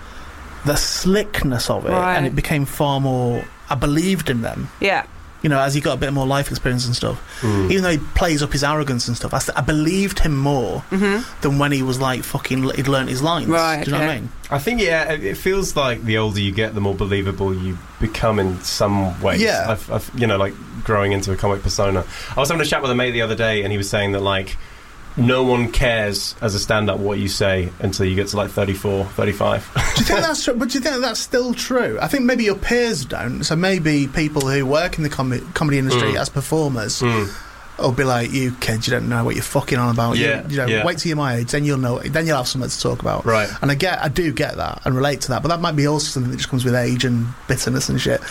the slickness of it, Right. and it became far more. I believed in them. yeah. You know, as he got a bit more life experience and stuff. Mm. Even though he plays up his arrogance and stuff, I, st- I believed him more hmm than when he was like fucking. He'd learnt his lines. Right, Do you know what I okay. mean? I think yeah, it, it feels like the older you get, the more believable you become in some ways. Yeah. I've, I've, you know, like growing into a comic persona. I was having a chat with a mate the other day, and he was saying that like no one cares as a stand-up what you say until you get to like thirty-four, thirty-five. Do you think that's true? But do you think that's still true? I think maybe your peers don't. So maybe people who work in the com- comedy industry Mm. as performers Mm. will be like, "You kids, you don't know what you're fucking on about. You- Yeah, you, know, yeah. wait till you're my age, then you'll know. Then you'll have something to talk about." Right. And I get, I do get that and relate to that, but that might be also something that just comes with age and bitterness and shit.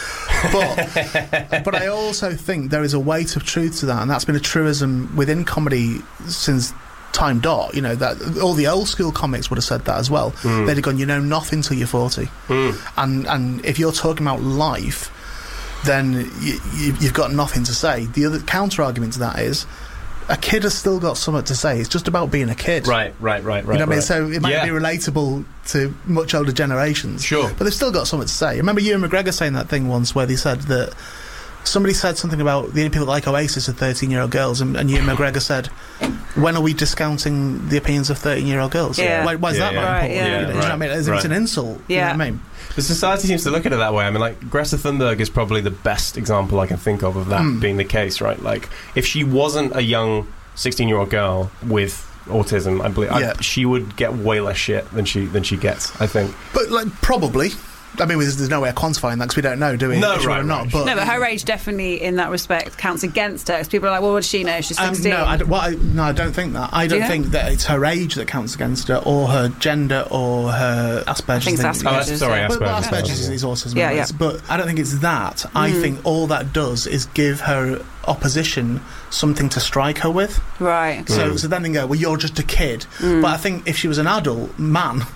But but I also think there is a weight of truth to that, and that's been a truism within comedy since time dot. You know, that all the old school comics would have said that as well. Mm. They'd have gone, you know nothing till you're forty, Mm. and and if you're talking about life, then you, you, you've got nothing to say. The other counter argument to that is, a kid has still got something to say. It's just about being a kid. Right, right, right, right. You know what I mean? right. So it might Yeah. be relatable to much older generations. Sure. But they've still got something to say. I remember Ewan McGregor saying that thing once where they said that somebody said something about the only people that like Oasis are thirteen-year-old girls, and, and Ewan McGregor said, when are we discounting the opinions of thirteen-year-old girls? Yeah. Why, why is Yeah, that yeah. not Right, important? yeah. You know, do you know what I mean? It's, Right. it's an insult. Yeah. You know what I mean? The society seems to look at it that way. I mean, like, Greta Thunberg is probably the best example I can think of of that Mm. being the case, right? Like, if she wasn't a young sixteen-year-old girl with autism, I believe Yeah. I, she would get way less shit than she than she gets, I think. But, like, probably. I mean, there's, there's no way of quantifying that because we don't know, do we? No, if she right, or not. right. But, No, but her age definitely, in that respect, counts against her. Because people are like, well, what does she know? She's Um, sixteen. no, I, don't- what I, no, I don't think that. I Do don't you? think that it's her age that counts against her, or her gender, or her Asperger's. I think it's thing. Asperger's, Oh, that's- sorry, yeah. But, but Asperger's. Asperger's is autism. Yeah, it's- yeah. But I don't think it's that. I Mm. think all that does is give her opposition something to strike her with. Right. So, so then they go, well, you're just a kid. Mm. But I think if she was an adult man,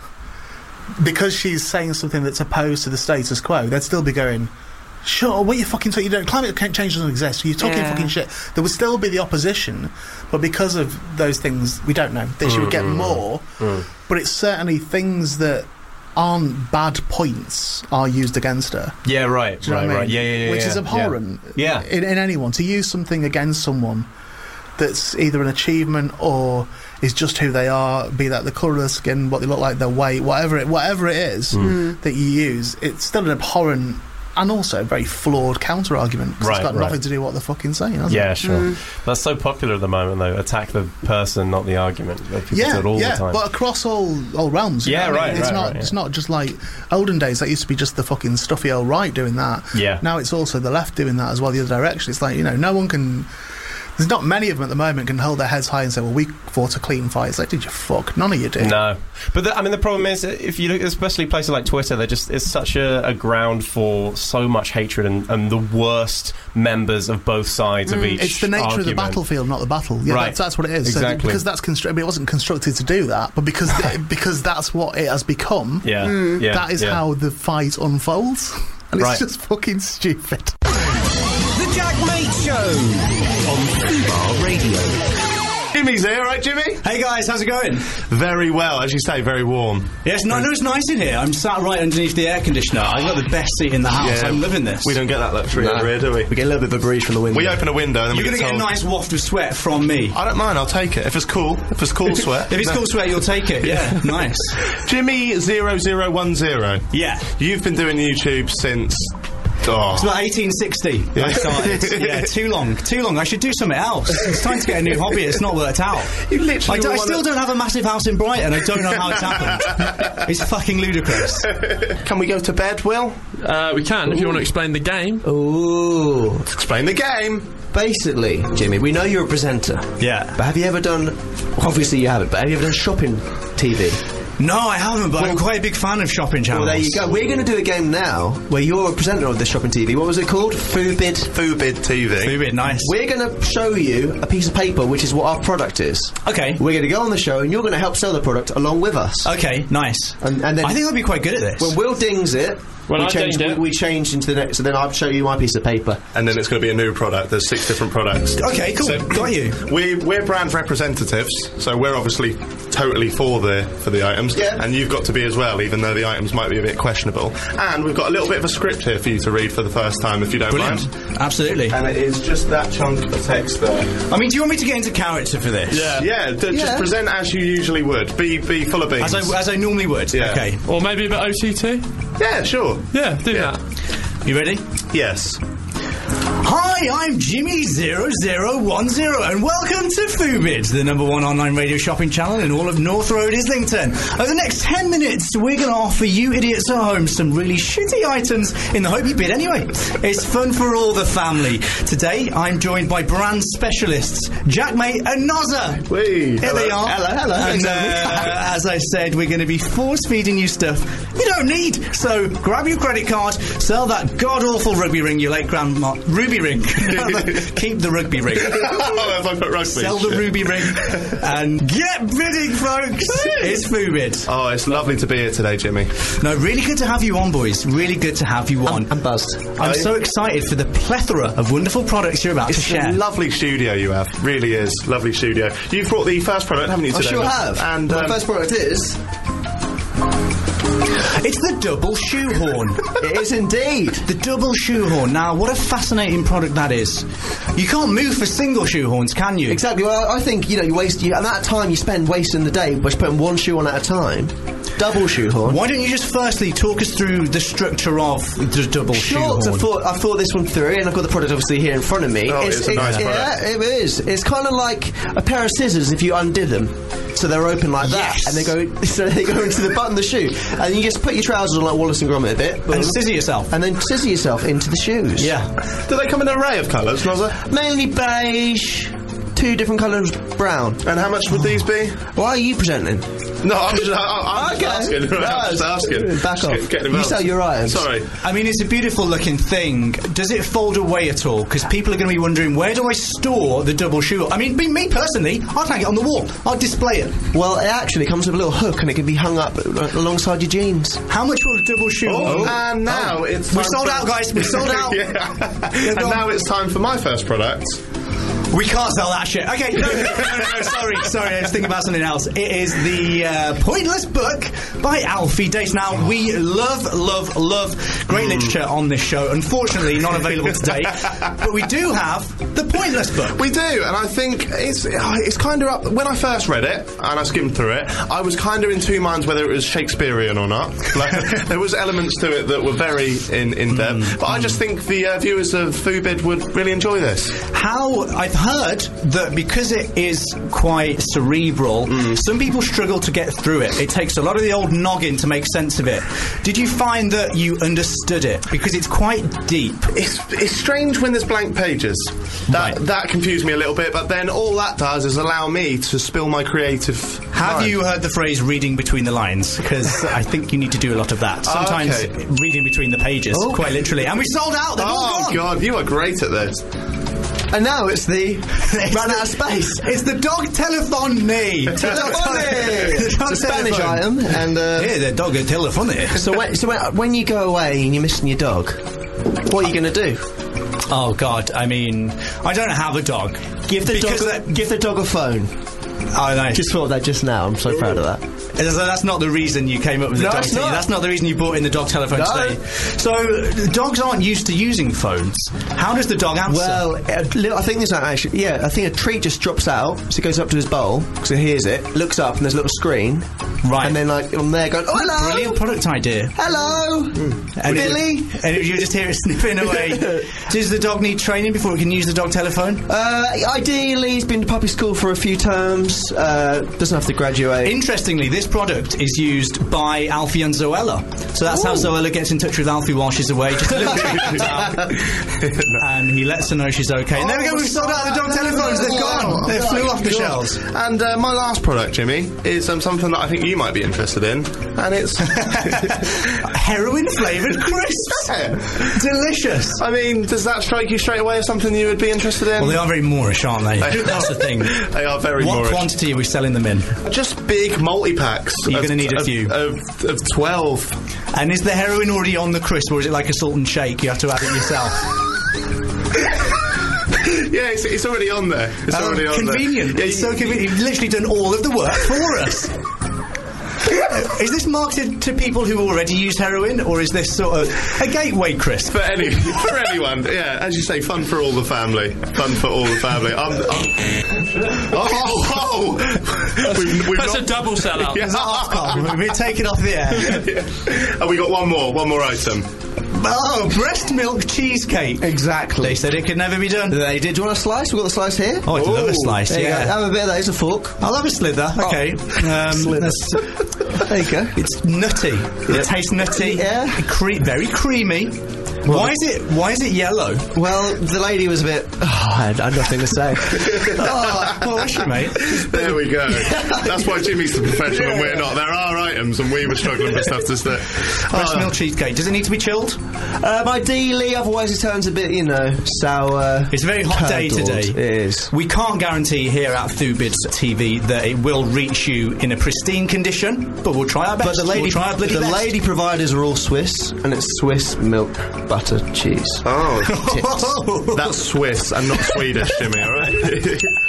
because she's saying something that's opposed to the status quo, they'd still be going, sure, what are you fucking talking? You don't, climate change doesn't exist. You're talking Yeah. fucking shit. There would still be the opposition, but because of those things, we don't know. That she would get more, but it's certainly things that aren't bad points are used against her. Yeah, right, Do you know right, what I right. mean? Yeah, yeah, yeah. Which yeah, is abhorrent. Yeah. In, in anyone to use something against someone that's either an achievement or is just who they are, be that the colour of their skin, what they look like, their weight, whatever it, whatever it is Mm. that you use, it's still an abhorrent and also a very flawed counter argument. Right, it's got right. nothing to do with what they're fucking saying, has Yeah, it? sure. That's so popular at the moment, though. Attack the person, not the argument. Like, people Yeah, do it all yeah, the time. but across all all realms. you Yeah, know what I right, mean? It's right, not. right, yeah. It's not just like olden days. That used to be just the fucking stuffy old right doing that. Yeah. Now it's also the left doing that as well. The other direction. It's like, you know, no one can. There's not many of them at the moment can hold their heads high and say, "Well, we fought a clean fight." It's like, did you fuck? None of you did. No, but the, I mean, the problem is, if you look, especially places like Twitter, they're just it's such a, a ground for so much hatred and, and the worst members of both sides of each. It's the nature argument. of the battlefield, not the battle. Yeah, Right. that's, that's what it is. Exactly. So because that's constru- I mean, it wasn't constructed to do that, but because because that's what it has become. Yeah, Mm. yeah, that is yeah. how the fight unfolds, and Right. it's just fucking stupid. The Jack Mate Show on Fubar Radio. Jimmy's here, right, Jimmy? Hey guys, how's it going? Very well, as you say, very warm. Yes, no, no, it's nice in here. I'm sat right underneath the air conditioner. I've got the best seat in the house. I'm loving this. We don't get that luxury No. over here, do we? We get a little bit of a breeze from the window. We open a window and then You're we going to get get a told- nice waft of sweat from me. I don't mind, I'll take it. If it's cool, if it's cool sweat. If it's cool sweat, you'll take it. Yeah, nice. Jimmy zero zero one zero. Yeah. You've been doing YouTube since... Oh. It's about eighteen sixty. I started. Yeah, too long. Too long. I should do something else. It's time to get a new hobby. It's not worked out. You literally I, do, were I one still of- don't have a massive house in Brighton. I don't know how it's happened. It's fucking ludicrous. Can we go to bed, Will? Uh, we can, if you want to explain the game. Ooh. Let's explain the game. Basically, Jimmy, we know you're a presenter. Yeah. But have you ever done... Obviously you haven't, but have you ever done shopping T V? No, I haven't, but I'm quite a big fan of shopping channels. Well, there you go. We're going to do a game now where you're a presenter of this shopping T V. What was it called? Foobid. Foobid T V. Foobid, nice. We're going to show you a piece of paper, which is what our product is. Okay. We're going to go on the show, and you're going to help sell the product along with us. Okay, nice. And, and then I think I'll be quite good at this. when Will dings it, Well, we I change. dinged it. We, we change into the next. So then I'll show you my piece of paper. And then it's going to be a new product. There's six different products. Okay, cool. Got you. We, we're brand representatives, so we're obviously totally for the for the items. Yeah. And you've got to be as well, even though the items might be a bit questionable. And we've got a little bit of a script here for you to read for the first time, if you don't Brilliant. mind. Absolutely. And it is just that chunk of text there. I mean, do you want me to get into character for this? Yeah. Yeah, d- Yeah. just present as you usually would. Be be full of beans. As I, as I normally would. Yeah. Okay. Or maybe a bit O T T? Yeah, sure. Yeah, do Yeah. that. You ready? Yes. Hi, I'm Jimmy zero zero one zero, and welcome to Foobid, the number one online radio shopping channel in all of North Road, Islington. Over the next ten minutes, we're going to offer you idiots at home some really shitty items in the hope you bid anyway. It's fun for all the family. Today, I'm joined by brand specialists Jack Mate and Nozza. Whee. Here they are. Hello, hello. And Thanks, uh, as I said, we're going to be force feeding you stuff you don't need. So grab your credit card, sell that god awful rugby ring your late grandma. Ruby ring. Keep the rugby ring. Oh, if I put rugby. Sell the Shit. ruby ring and get bidding, folks. It's Foobid. Oh, it's lovely to be here today, Jimmy. No, really good to have you on, boys. Really good to have you on. I'm, I'm buzzed. I'm so excited for the plethora of wonderful products you're about It's to share. a lovely studio you have. Really is. Lovely studio. You've brought the first product, haven't you, I today? sure have. And My um, first product is... It's the double shoehorn. It is indeed. The double shoehorn. Now, what a fascinating product that is. You can't move for single shoehorns, can you? Exactly. Well, I think, you know, you waste... You, and that time you spend wasting the day by just putting one shoe on at a time. Double shoehorn. Why don't you just firstly talk us through the structure of the double sure, shoehorn? Sure, I thought, I thought this one through, and I've got the product obviously here in front of me. Oh, it's, it's a nice it, product. Yeah, it is. It's kind of like a pair of scissors if you undid them. So they're open like yes. that, and they go so they go into the button of the shoe, and you just put your trousers on like Wallace and Gromit a bit, and scissor yourself, and then scissor yourself into the shoes. Yeah. Do they come in an array of colours, Nozza? Mainly beige, two different colours brown. And how much would these be? Why are you presenting? No, I'm just, I'm okay. just asking. No, I'm just asking. Back just off. Get, you sell your items. Sorry. I mean, it's a beautiful looking thing. Does it fold away at all? Because people are going to be wondering, where do I store the double shoe? I mean, me personally, I'd hang it on the wall. I'd display it. Well, it actually comes with a little hook, and it can be hung up alongside your jeans. How much will a double shoe? Oh, oh. and now oh. it's we sold out, guys. We sold out. yeah. And now it's time for my first product. We can't sell that shit. Okay, no, no, no, no, sorry, sorry, I was thinking about something else. It is the uh, Pointless Book by Alfie Dace. Now, we love, love, love great mm. literature on this show. Unfortunately, not available today, but we do have the Pointless Book. We do, and I think it's it's kind of up. When I first read it, and I skimmed through it, I was kind of in two minds whether it was Shakespearean or not. Like, there was elements to it that were very in, in depth, mm. but I just think the uh, viewers of Foobid would really enjoy this. How... I've heard that because it is quite cerebral, mm. some people struggle to get through it. It takes a lot of the old noggin to make sense of it. Did you find that you understood it? Because it's quite deep. It's it's strange when there's blank pages. That right. that confused me a little bit, but then all that does is allow me to spill my creative Have mind. you heard the phrase reading between the lines? Because I think you need to do a lot of that. Sometimes okay. reading between the pages, oh. quite literally. And we sold out! They're all Oh, God, you are great at this. And now it's the run out of space. It's the dog telephone me. It's a Spanish item, and uh, yeah, the dog telephone. So when so when, when you go away and you're missing your dog, what are you going to do? Oh God, I mean, I don't have a dog. Give the dog, a, give the dog a phone. Oh, nice. Just thought of that just now. I'm so Ooh. proud of that. So that's not the reason you came up with the no, dog. It's not. That's not the reason you brought in the dog telephone no. today. So dogs aren't used to using phones. How does the dog answer? Well, a little, I think there's actually. Yeah, I think a treat just drops out. So it goes up to his bowl because it hears it, looks up, and there's a little screen. Right. And then like on there going, oh, hello. Brilliant product idea. Hello, mm. and Billy. It, and you just hear it sniffing away. Does the dog need training before it can use the dog telephone? Uh, ideally, he's been to puppy school for a few terms. Uh, doesn't have to graduate. Interestingly, this product is used by Alfie and Zoella. So that's Ooh. how Zoella gets in touch with Alfie while she's away. Just a little bit out. And he lets her know she's okay. Oh, and there we go, we've sold out the dog telephones. They're gone. They flew off the shelves. And uh, my last product, Jimmy, is um, something that I think you might be interested in. And it's heroin-flavoured crisps. Yeah. Delicious. I mean, does that strike you straight away as something you would be interested in? Well, they are very Moorish, aren't they? That's the thing. They are very what Moorish. What quantity are we selling them in? Just big multi-packs. You're going to need a of, few. Of, of twelve. And is the heroin already on the crisp, or is it like a salt and shake? You have to add it yourself. Yeah, it's, it's already on there. It's oh, already on convenient. there. Yeah, it's so convenient. You've literally done all of the work for us. Is this marketed to people who already use heroin, or is this sort of a gateway crisp? For any, for anyone, yeah. As you say, fun for all the family. Fun for all the family. I'm, I'm, oh, oh. We've, we've That's not, a double sellout. Yeah. We're taking off the air. Yeah. Oh, we got one more. One more item. Oh, breast milk cheesecake. Exactly. They said it could never be done. They did. Do you want a slice? We've got the slice here. Oh, I'd Ooh. love a slice, there yeah. You go. Have a bit of that. Here's a fork. I'll have a slither. Oh. Okay. Um, slither. There you go. It's nutty. Yep. It tastes nutty. Yeah. Cre- very creamy. Well, why is it? Why is it yellow? Well, the lady was a bit. Oh, I had, I had nothing to say. oh, well, was she, mate? There we go. That's why Jimmy's the professional yeah. and we're not. There are items, and we were struggling for stuff to say. Breast oh. milk cheesecake. Does it need to be chilled? Um, ideally, otherwise it turns a bit, you know, sour. It's a very hot day today. It is. We can't guarantee here at Foobid T V that it will reach you in a pristine condition, but we'll try our best. But the lady, we'll try our bloody the best. lady providers are all Swiss, and it's Swiss milk butter cheese. Oh, that's Swiss and not Swedish, Jimmy. All right.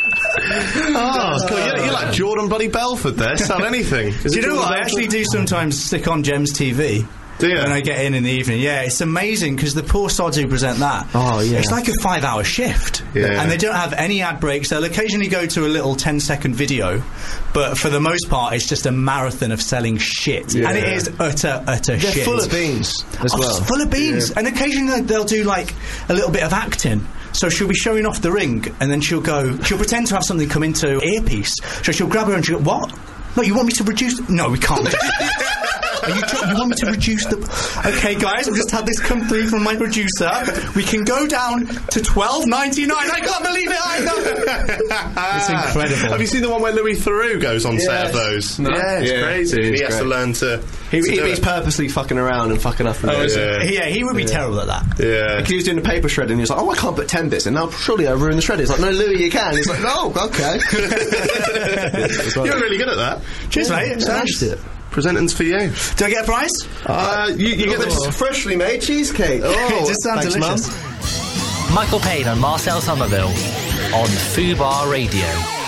Oh, cool. You're, you're like Jordan bloody Belford there. Sell anything. Is Do you it know Jordan what? I Belford? actually do sometimes stick on Gems T V. Do you? When I get in in the evening. Yeah, it's amazing because the poor sods who present that. Oh, yeah. It's like a five hour shift. Yeah. And they don't have any ad breaks. They'll occasionally go to a little ten second video, but for the most part, it's just a marathon of selling shit. Yeah. And it is utter, utter They're shit. full of beans as Oh, well. it's full of beans. Yeah. And occasionally they'll do like a little bit of acting. So she'll be showing off the ring, and then she'll go, she'll pretend to have something come into her earpiece. So she'll grab her and she'll go, what? No, you want me to reduce? No, we can't. Are you, tr- you want me to reduce the... Okay, guys, I've just had this come through from my producer. We can go down to twelve ninety-nine. I can't believe it either. It's incredible. Have you seen the one where Louis Theroux goes on Yes. set of those? No. Yeah, it's crazy. He It's has to great. learn to. He, to he- do he's it. purposely fucking around and fucking up. And Oh, down. is it? Yeah, he would be Yeah. terrible at that. Yeah. Because he was doing the paper shredding, he was like, oh, I can't put ten bits in. Now, surely I ruined the shredder. He's like, no, Louis, you can. He's like, no, okay. You're really good at that. Cheers, Yeah, mate. smashed it. Presenting's for you. Do I get a prize? Uh, you, you get this this. freshly made cheesecake. It just sounds Thanks, delicious. Mum. Michael Payne and Marcel Somerville on Fubar Radio.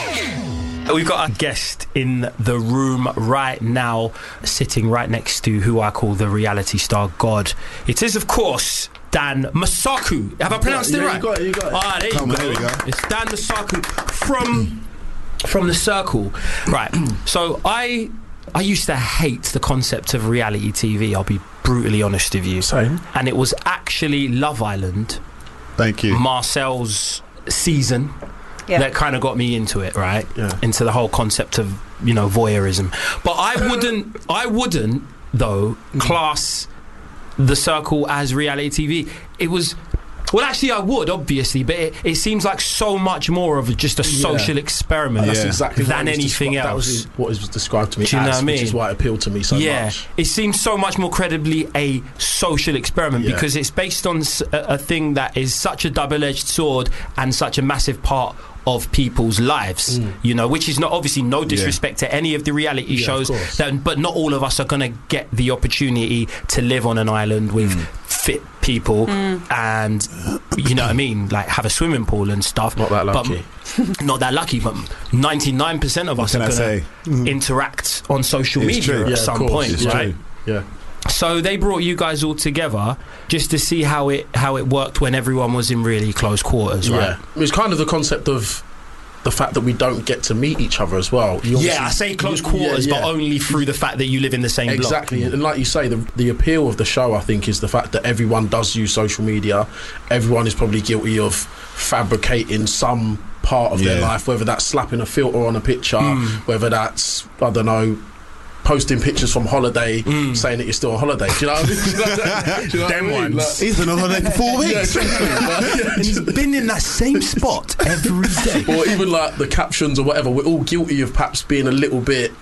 We've got a guest in the room right now, sitting right next to who I call the reality star god. It is, of course, Dan Masaku. Have I pronounced Yeah, it you right? got it, you got it. Ah, there you Come go. on, there we go. It's Dan Masaku from from the Circle. Right. So I I used to hate the concept of reality T V. I'll be brutally honest with you. Same. And it was actually Love Island. Thank you. Marcel's season. Yeah. That kind of got me into it, right? Yeah. Into the whole concept of, you know, voyeurism. But I wouldn't, I wouldn't, though, class the Circle as reality T V. It was, well, actually, I would, obviously, but it, it seems like so much more of just a social Yeah. experiment That's exactly than what was anything descri- else. That was what was described to me Do you know as, what I mean? which is why it appealed to me so yeah, much. it seems so much more credibly a social experiment Yeah. because it's based on s- a, a thing that is such a double-edged sword and such a massive part of people's lives, Mm. you know, which is not obviously no disrespect to any of the reality Yeah, of shows, course. that, but not all of us are going to get the opportunity to live on an island with Mm. fit people and, you know what I mean, like have a swimming pool and stuff. Not that But- lucky. not that lucky, but ninety-nine percent of us can are I going say? to interact on social It's media true. at Yeah, of some course, point, it's right? true. Yeah. So they brought you guys all together just to see how it how it worked when everyone was in really close quarters, right? Yeah. It's kind of the concept of the fact that we don't get to meet each other as well. You Yeah, obviously- I say close Yeah, quarters, yeah. but only through the fact that you live in the same block. Exactly, and like you say, the the appeal of the show, I think, is the fact that everyone does use social media. Everyone is probably guilty of fabricating some part of their Yeah. life, whether that's slapping a filter on a picture, Mm. whether that's, I don't know, posting pictures from holiday, Mm. saying that you're still on holiday. Do you know what I mean? Do you know what Them I mean? ones. Like- He's been on holiday for four Yeah, weeks. exactly. But, yeah, And he's been in that same spot every day. or even like the captions or whatever, we're all guilty of perhaps being a little bit,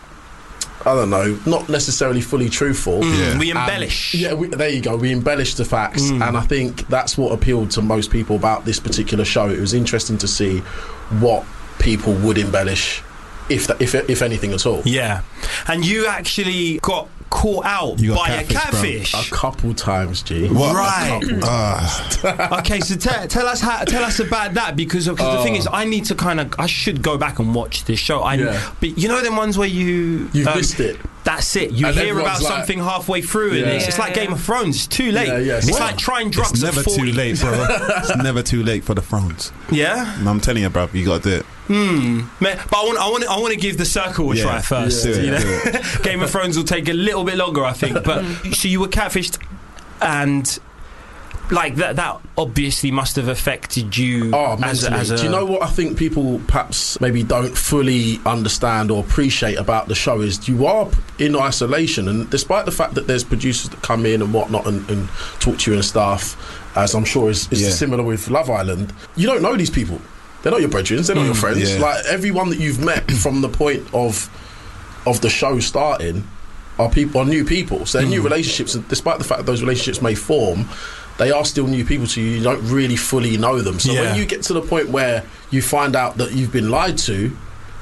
I don't know, not necessarily fully truthful. Mm, Yeah. we And- embellish. yeah, we, there you go. We embellish the facts, Mm. and I think that's what appealed to most people about this particular show. It was interesting to see what people would embellish, if that, if if anything at all. Yeah, and you actually got caught out You got by a catfish, catfish. A couple times, G. What? A Right. couple times. Okay, so tell, tell us how, tell us about that because of, 'cause the thing Oh. is, I need to kind of I should go back and watch this show. I, Yeah. But you know them ones where you You've um, missed it. That's it. You And hear everyone's about like- something halfway through, and Yeah. it's, it's like Yeah, Game of Thrones. It's too late. Yeah, yeah, it's well, like trying drugs. It's at never forty. too late, bro. It's never too late for the Thrones. Yeah, I'm telling you, bro, you got to do it. Hmm. Man, but I want, I want, I want to give the Circle a Yeah. try first. Yeah, do it, you know? do Game of Thrones will take a little bit longer, I think. But so you were catfished, and like that, that obviously must have affected you. Oh, as, a, mentally. as a, Do you know what I think people perhaps maybe don't fully understand or appreciate about the show is you are in isolation, and despite the fact that there's producers that come in and whatnot and, and talk to you and stuff, as I'm sure is, is Yeah. similar with Love Island, you don't know these people. They're not your brethren, they're not your Mm, friends. yeah. Like everyone that you've met from the point of of the show starting are people are new people. So they're new relationships, and despite the fact that those relationships may form, they are still new people to you. You don't really fully know them. So Yeah. when you get to the point where you find out that you've been lied to,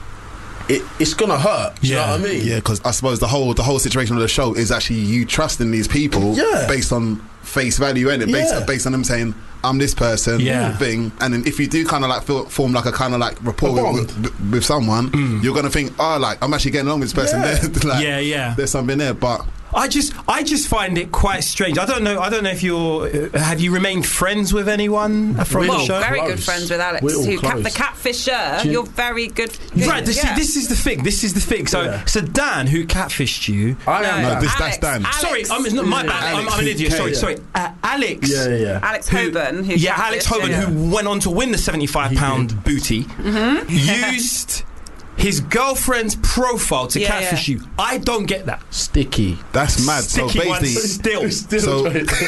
it, it's gonna hurt. Do you know what I mean? Yeah, because I suppose the whole the whole situation of the show is actually you trusting these people Yeah. based on face value, ain't it? Based, Yeah. based on them saying, I'm this person Yeah. thing, and then if you do kind of like feel, form like a kind of like rapport with, with, with someone, you're gonna think, oh, like I'm actually getting along with this person. Yeah. There's, like, Yeah, yeah. There's something there, but. I just, I just find it quite strange. I don't know. I don't know if you're. Uh, have you remained friends with anyone from well, the show? very good friends with Alex. We're all Who, cat, close. the catfisher. Do you- You're very good. Right, this, yeah. see, this is the thing. This is the thing. So, Yeah. so Dan, who catfished you, I am. No, this- that's Dan. Sorry, I'm, it's not my bad. I'm, Alex, I'm an who- idiot. Sorry, yeah. sorry. Uh, Alex. Yeah, yeah, yeah. Alex Hoban, who yeah, catfished, Alex Hoban, yeah. who went on to win the seventy-five pound booty, Mhm. used his girlfriend's profile to Yeah, catfish yeah. you. I don't get that. Sticky. That's mad. Sticky so one basically, still. so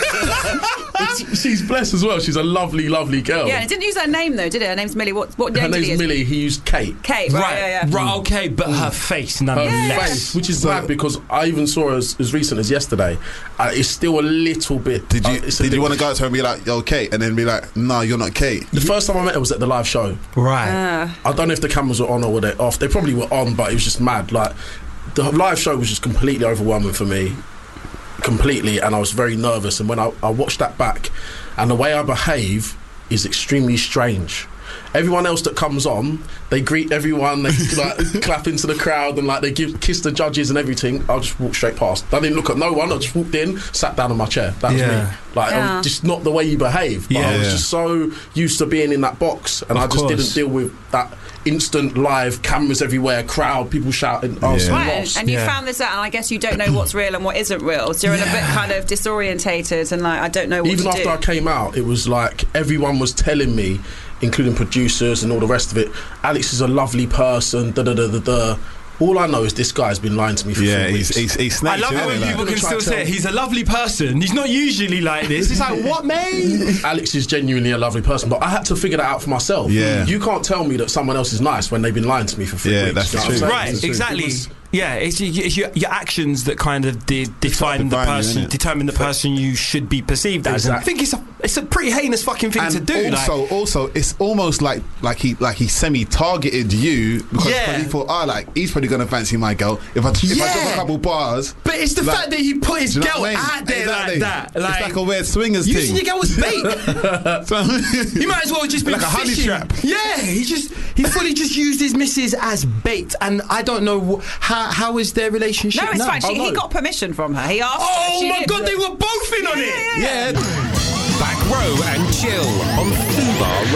It's- she's blessed as well. She's a lovely, lovely girl. Yeah, and it didn't use her name though, did it? Her name's Millie. What, what Her name did name's he use? Millie. He used Kate. Kate, right, yeah, yeah. Right, okay, but her face, Her nonetheless. face, which is mad because I even saw her as, as recent as yesterday. Uh, it's still a little bit. did you uh, it's a did you bit- want to go up to her and be like, yo, Kate, and then be like, no, you're not Kate? The first time I met her was at the live show. Right. Uh, I don't know if the cameras were on or were they off. They probably were on, but it was just mad. Like the live show was just completely overwhelming for me, completely, and I was very nervous. And when I, I watched that back, and the way I behave is extremely strange. Everyone else that comes on, they greet everyone, they like clap into the crowd, and like they give kiss the judges and everything. I'll just walk straight past. I didn't look at no one. I just walked in, sat down on my chair. That was Yeah. me. Like Yeah. I was just not the way you behave. But I was Yeah. just so used to being in that box, and Of I just course. didn't deal with that instant live cameras everywhere, crowd, people shouting. I was Yeah. Right, and, lost. and you Yeah. found this out, and I guess you don't know what's real and what isn't real. So you're in a bit kind of disorientated, and like I don't know what Even to after do. I came out, it was like everyone was telling me, including producers and all the rest of it, Alex is a lovely person, da da da da da. All I know is this guy's been lying to me for Yeah, four he's weeks. he's, he's I snaked love you, it when innit, people like? can Try still to say tell- it. He's a lovely person. He's not usually like this. It's like, what, mate? Alex is genuinely a lovely person, but I had to figure that out for myself. Yeah. You can't tell me that someone else is nice when they've been lying to me for three Yeah, weeks. that's You know the what I'm truth. saying? Right, It's the truth. exactly. It was- Yeah, it's, your, it's your, your actions that kind of de- define the define you, person, innit? determine the person you should be perceived as. And I Exactly. think it's a, it's a pretty heinous fucking thing And to do. also, like, also, it's almost like like he like he semi-targeted you because Yeah. he thought, oh, like he's probably gonna fancy my girl if I if I drop Yeah. a couple bars. but it's the like- fact that he put his Do you know girl what I mean? out there Exactly. like that. Like, it's like a weird swingers using thing. your girl as bait. So- You might as well just be Like a honey fishing. trap. Yeah, he just he fully just used his missus as bait, and I don't know wh- how how is their relationship. No, it's now? fine. She, Oh, he no. got permission from her. He asked. Oh she my did. god, they were both in on it. yeah. Back row and chill on Fubar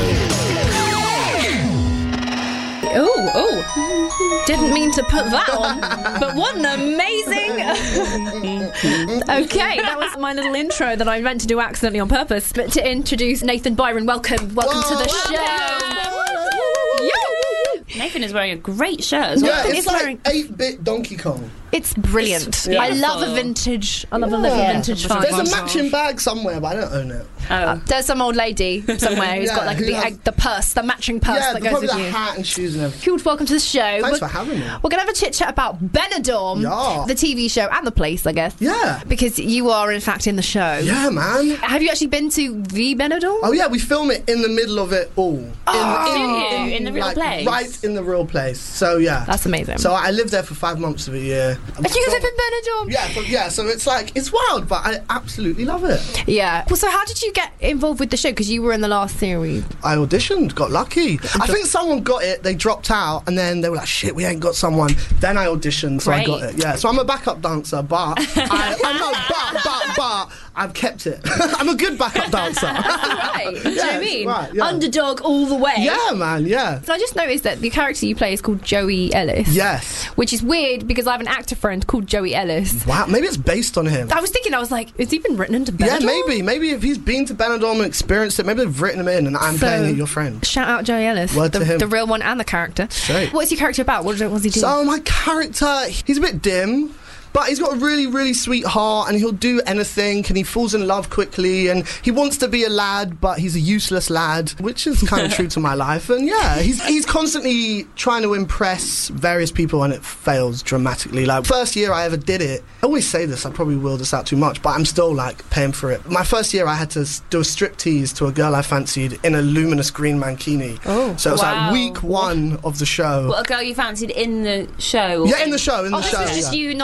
Radio. Oh, oh. Didn't mean to put that on, but what an amazing. Okay, that was my little intro that I meant to do accidentally on purpose. But to introduce Nathan Byron, welcome. Welcome to the show. Nathan is wearing a great shirt as well. Yeah, it's it's like wearing- eight-bit Donkey Kong. It's brilliant. Yeah. I love a vintage. I love a little Yeah. vintage vibe. There's a matching bag somewhere, but I don't own it. Uh, there's some old lady somewhere who's Yeah, got like who the, has- egg, the purse, the matching purse yeah, that the- goes probably with the you. hat and shoes and everything. Huge welcome to the show. Thanks We're- for having me. We're going to have a chit chat about Benidorm, Yeah. the T V show and the place, I guess. Yeah. Because you are, in fact, in the show. Yeah, man. Have you actually been to the Benidorm? Oh yeah, we film it in the middle of it all. In, Oh, do you? In the real like, place? Right in the real place. So yeah. That's amazing. So I lived there for five months of a year. You live in Benidorm? Yeah, so, yeah. So it's like it's wild, but I absolutely love it. Yeah. Well, so how did you get involved with the show? Because you were in the last series. I auditioned, got lucky. I think someone got it, they dropped out, and then they were like, shit, we ain't got someone. Then I auditioned, so I got Great. it. Yeah, so I'm a backup dancer, but I, I'm not, but, but, but, I've kept it. I'm a good backup dancer. Right. Do you know what I mean? right, yeah. Underdog all the way. Yeah, man, yeah. So I just noticed that the character you play is called Joey Ellis. Yes. Which is weird because I have an actor friend called Joey Ellis. Wow, maybe it's based on him. I was thinking, I was like, has he been written into Benidorm? Yeah, maybe. Maybe if he's been to Benidorm and experienced it, maybe they've written him in and I'm So- playing your friend. Shout out Joey Ellis. Word the, to him. the real one and the character. Straight. What's your character about? What does he do? So my character, he's a bit dim, but he's got a really, really sweet heart, and he'll do anything, and he falls in love quickly, and he wants to be a lad, but he's a useless lad, which is kind of true to my life. And yeah, he's he's constantly trying to impress various people, and it fails dramatically. Like first year I ever did it, I always say this, I probably will this out too much, but I'm still like paying for it. My first year I had to s- do a striptease to a girl I fancied in a luminous green mankini. Oh, so it was wow. like week one of the show. What, a girl you fancied in the show? or Yeah, in the show, in oh, the this show, was just yeah. you not uh, like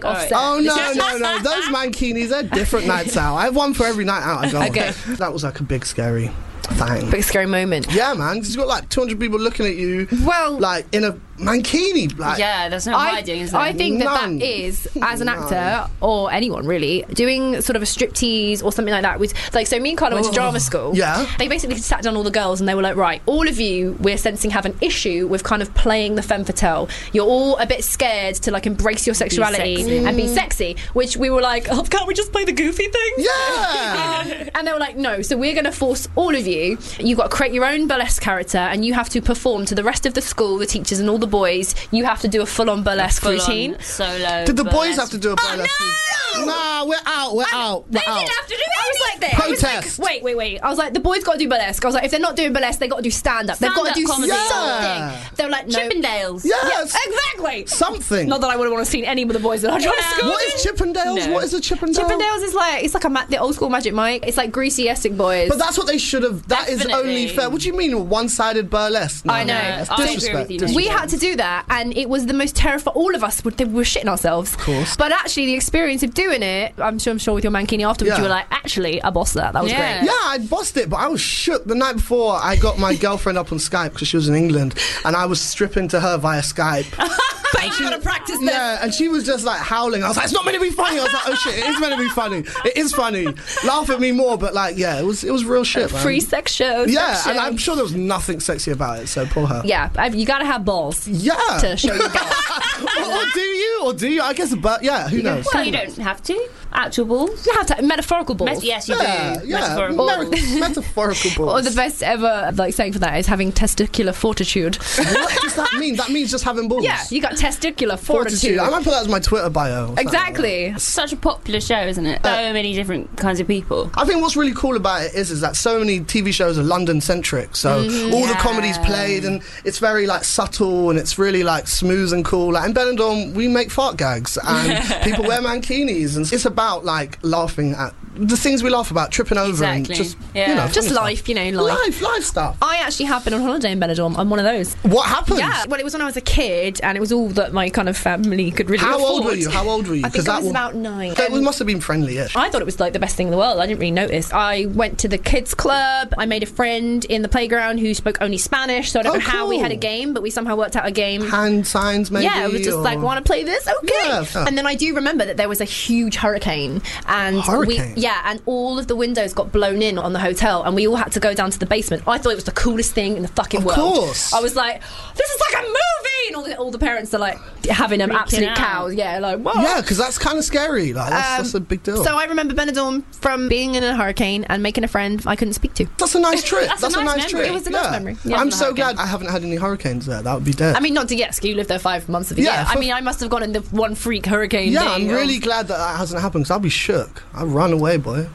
Offset. Oh no, no, no! Those mankinis are different nights out. I have one for every night out I go. Okay. On. That was like a big scary thing. Big scary moment. Yeah, man. Because you've got like two hundred people looking at you. Well, like in a mankini. Like, yeah, there's no I, hiding, is there? I think that None. that is, as an actor or anyone really, doing sort of a striptease or something like that. With like, so me and Carla went to Oh. drama school. Yeah. They basically sat down all the girls and they were like, right, all of you, we're sensing have an issue with kind of playing the femme fatale. You're all a bit scared to like embrace your sexuality sexy. and be sexy. Which we were like, oh, can't we just play the goofy thing? Yeah. Um, and they were like, no. So we're going to force all of you. You've got to create your own burlesque character, and you have to perform to the rest of the school, the teachers, and all the boys. You have to do a full-on burlesque Full-on routine. solo. Did the boys burlesque. have to do a burlesque? Oh, no! Nah, we're out. We're out. We're They out. didn't have to do it. I was like, this. I was Protest. like, wait, wait, wait. I was like, the boys got to do burlesque. I was like, if they're not doing burlesque, they got to do stand-up. They've got to Stand-up do comedy. Yeah. something. They were like, no. Chippendales. Yes. Yeah, exactly. Something. Not that I would have want to seen any of the boys at our drama school. What is Chippendales? No. What is a Chippendale? Chippendales is like, it's like a ma- the old school Magic Mike. It's like greasy Essex boys. But that's what they should have. That is Definitely. only fair. What do you mean a one-sided burlesque? No, I know. That's I agree disrespect. with you. disrespect. we had to do that, and it was the most terrifying. All of us, would- they were shitting ourselves. Of course. But actually, the experience of doing it, I'm sure, I'm sure with your mankini afterwards, Yeah. you were like, actually, I bossed that. That was Yeah. great. Yeah, I bossed it, but I was shook the night before. I got my girlfriend up on Skype because she was in England, and I was stripping to her via Skype. But you gotta practice this. Yeah, and she was just like howling. I was like, "It's not meant to be funny." I was like, "Oh shit, it is meant to be funny. It is funny. Laugh at me more." But like, yeah, it was it was real shit, man. Free sex shows. Yeah, sex and shows. I'm sure there was nothing sexy about it. So poor her. Yeah, I've, you gotta have balls. Yeah. To show your balls. or, or do you? Or do you? I guess, but yeah, who knows? Well, you don't have to. Actual balls. You have to metaphorical balls. Mes- yes, you Yeah, do. yeah. Metaphorical Mer- balls. metaphorical balls. Or the best ever like saying for that is having testicular fortitude. What does that mean? That means just having balls. Yeah, you got testicular fortitude. Fortitude. I might put that as my Twitter bio. or something like that. Exactly. Such a popular show, isn't it? So Uh, many different kinds of people. I think what's really cool about it is is that so many T V shows are London centric. So Mm-hmm. all the Yeah. comedy's played, and it's very like subtle, and it's really like smooth and cool. Like in Benidorm, we make fart gags, and people wear mankinis, and it's about like laughing at the things we laugh about, tripping over, and Exactly. just Yeah. you know, Just funny life, you know, life. stuff. life, life stuff. I actually have been on holiday in Benidorm. I'm one of those. What happened? Yeah, well, it was when I was a kid, and it was all that my kind of family could really How afford. old were you? How old were you? I think 'Cause I that was will- about nine. That Um, must have been friendly-ish. I thought it was like the best thing in the world. I didn't really notice. I went to the kids club. I made a friend in the playground who spoke only Spanish, so I don't Oh, know how we cool. had a game, but we somehow worked out a game. Hand signs, maybe. Yeah, it was just or- like, want to play this? Okay. Yeah, fair. And then I do remember that there was a huge hurricane, and Hurricane? we, yeah, and all of the windows got blown in on the hotel, and we all had to go down to the basement. I thought it was the coolest thing in the fucking Of world. course. I was like, this is like a movie, and all the, all the parents are like having them Freaking absolute out. cows. Yeah, like what? Yeah, because that's kind of scary. Like that's, Um, that's a big deal. So I remember Benidorm from being in a hurricane and making a friend I couldn't speak to. That's a nice trip. That's That's, a a nice nice memory. trip. It was a nice yeah. memory. Yeah. I'm From the so hurricane. glad I haven't had any hurricanes there. That would be dead. I mean, not to get you lived there five months of the Yeah, year. I for- mean, I must have gone in the one freak hurricane. yeah, day I'm really of- glad that that hasn't happened because I'll be shook. I'll run away, boy.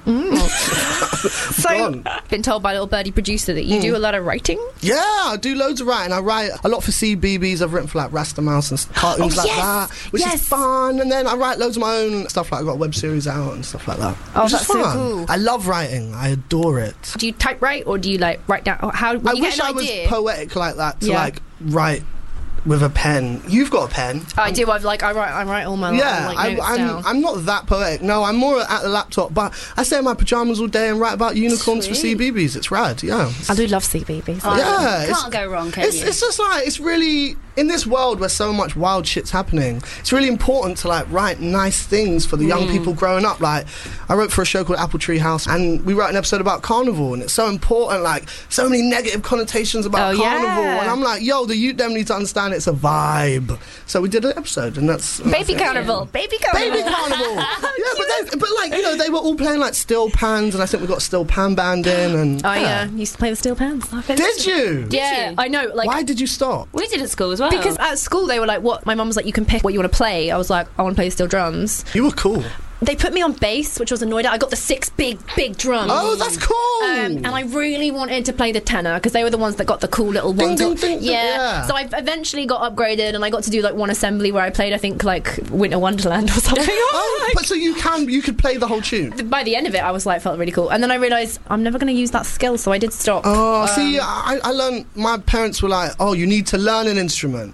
So, Gone. been told by little birdie producer that you do a lot of writing. Yeah, I do loads of writing. I write a lot for C B B S. I've written for like Rasta Mouse and s- cartoons Oh, like yes, that, which yes. is fun. And then I write loads of my own stuff. Like I've got a web series out and stuff like that. Oh, which that's is so fun. cool. I love writing. I adore it. Do you typewrite or do you like write down? How when I you wish get I an was idea? poetic like that to Yeah. like write with a pen. You've got a pen. I do. I've like I write. I write all my Yeah, like, I, notes I'm, down. I'm not that poetic. No, I'm more at the laptop, but I stay in my pajamas all day and write about unicorns for C B B S. It's rad, yeah. I do love C B B S. Oh, Yeah, it's- can't go wrong, can It's, you? it's just like, it's really, in this world where so much wild shit's happening, it's really important to like write nice things for the young Mm. people growing up. Like, I wrote for a show called Apple Tree House, and we wrote an episode about carnival, and it's so important, like, so many negative connotations about Oh, carnival, yeah. and I'm like, yo, the youth them need to understand it's a vibe. So we did an episode, and that's... and Baby that's it. carnival, baby carnival, Baby carnival. Yeah, but, they, but like, you know, they were all playing like steel pans, and I think we got a steel pan band in, and... Oh yeah, used to play the steel pans. Did you? Yeah, you? I know. Like, Why did you stop? We did at school as well. because at school they were like, "What?" My mum was like, "You can pick what you want to play." I was like, "I want to play the steel drums." You were cool. They put me on bass, which I was annoyed at. I got the six big, big drums. Oh, that's cool. Um, and I really wanted to play the tenor because they were the ones that got the cool little Ding, ones. ding, ding, ding, yeah. yeah. So I eventually got upgraded, and I got to do like one assembly where I played, I think, like Winter Wonderland or something. Oh, but so you can you could play the whole tune. By the end of it, I was like, felt really cool. And then I realised I'm never going to use that skill, so I did stop. Oh, Um, see, I, I learned. My parents were like, "Oh, you need to learn an instrument."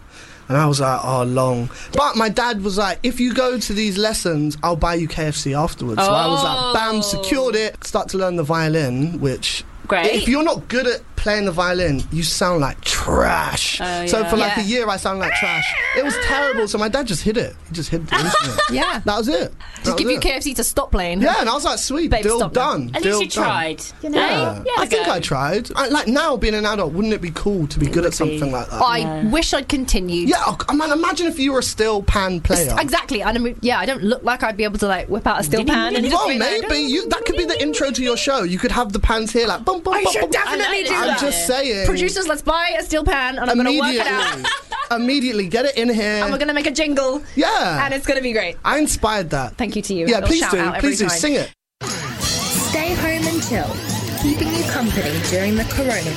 And I was like, oh, long. But my dad was like, if you go to these lessons, I'll buy you K F C afterwards. So I was like, bam, secured it, start to learn the violin, which... Great. If you're not good at playing the violin, you sound like trash. Oh, so yeah. for like Yeah. a year, I sounded like trash. It was terrible. So my dad just hid it. He just hid the instrument. Yeah. That was it. Just That give was you it. K F C to stop playing. Yeah, and I was like, sweet, Babe, deal stop now. done. At deal least you done. tried. You know? Yeah. You had I a think go. I tried. I, like now, being an adult, wouldn't it be cool to be good at something like that? I wish I'd continued. Yeah, I mean, imagine if you were a steel pan player. Exactly. I don't, yeah, I don't look like I'd be able to like whip out a steel pan and just Well, be like, maybe you, that could be the intro to your show. You could have the pans here, like boom, boom, I boom, should boom. definitely do I'm that. just saying. Producers, let's buy a steel pan and I'm going to work it out. Immediately, immediately get it in here. And we're going to make a jingle. Yeah. And it's going to be great. I inspired that. Thank you to you. Yeah, A little please shout do. out every Please do. time. Sing it. Stay home and chill, keeping you company during the coronavirus.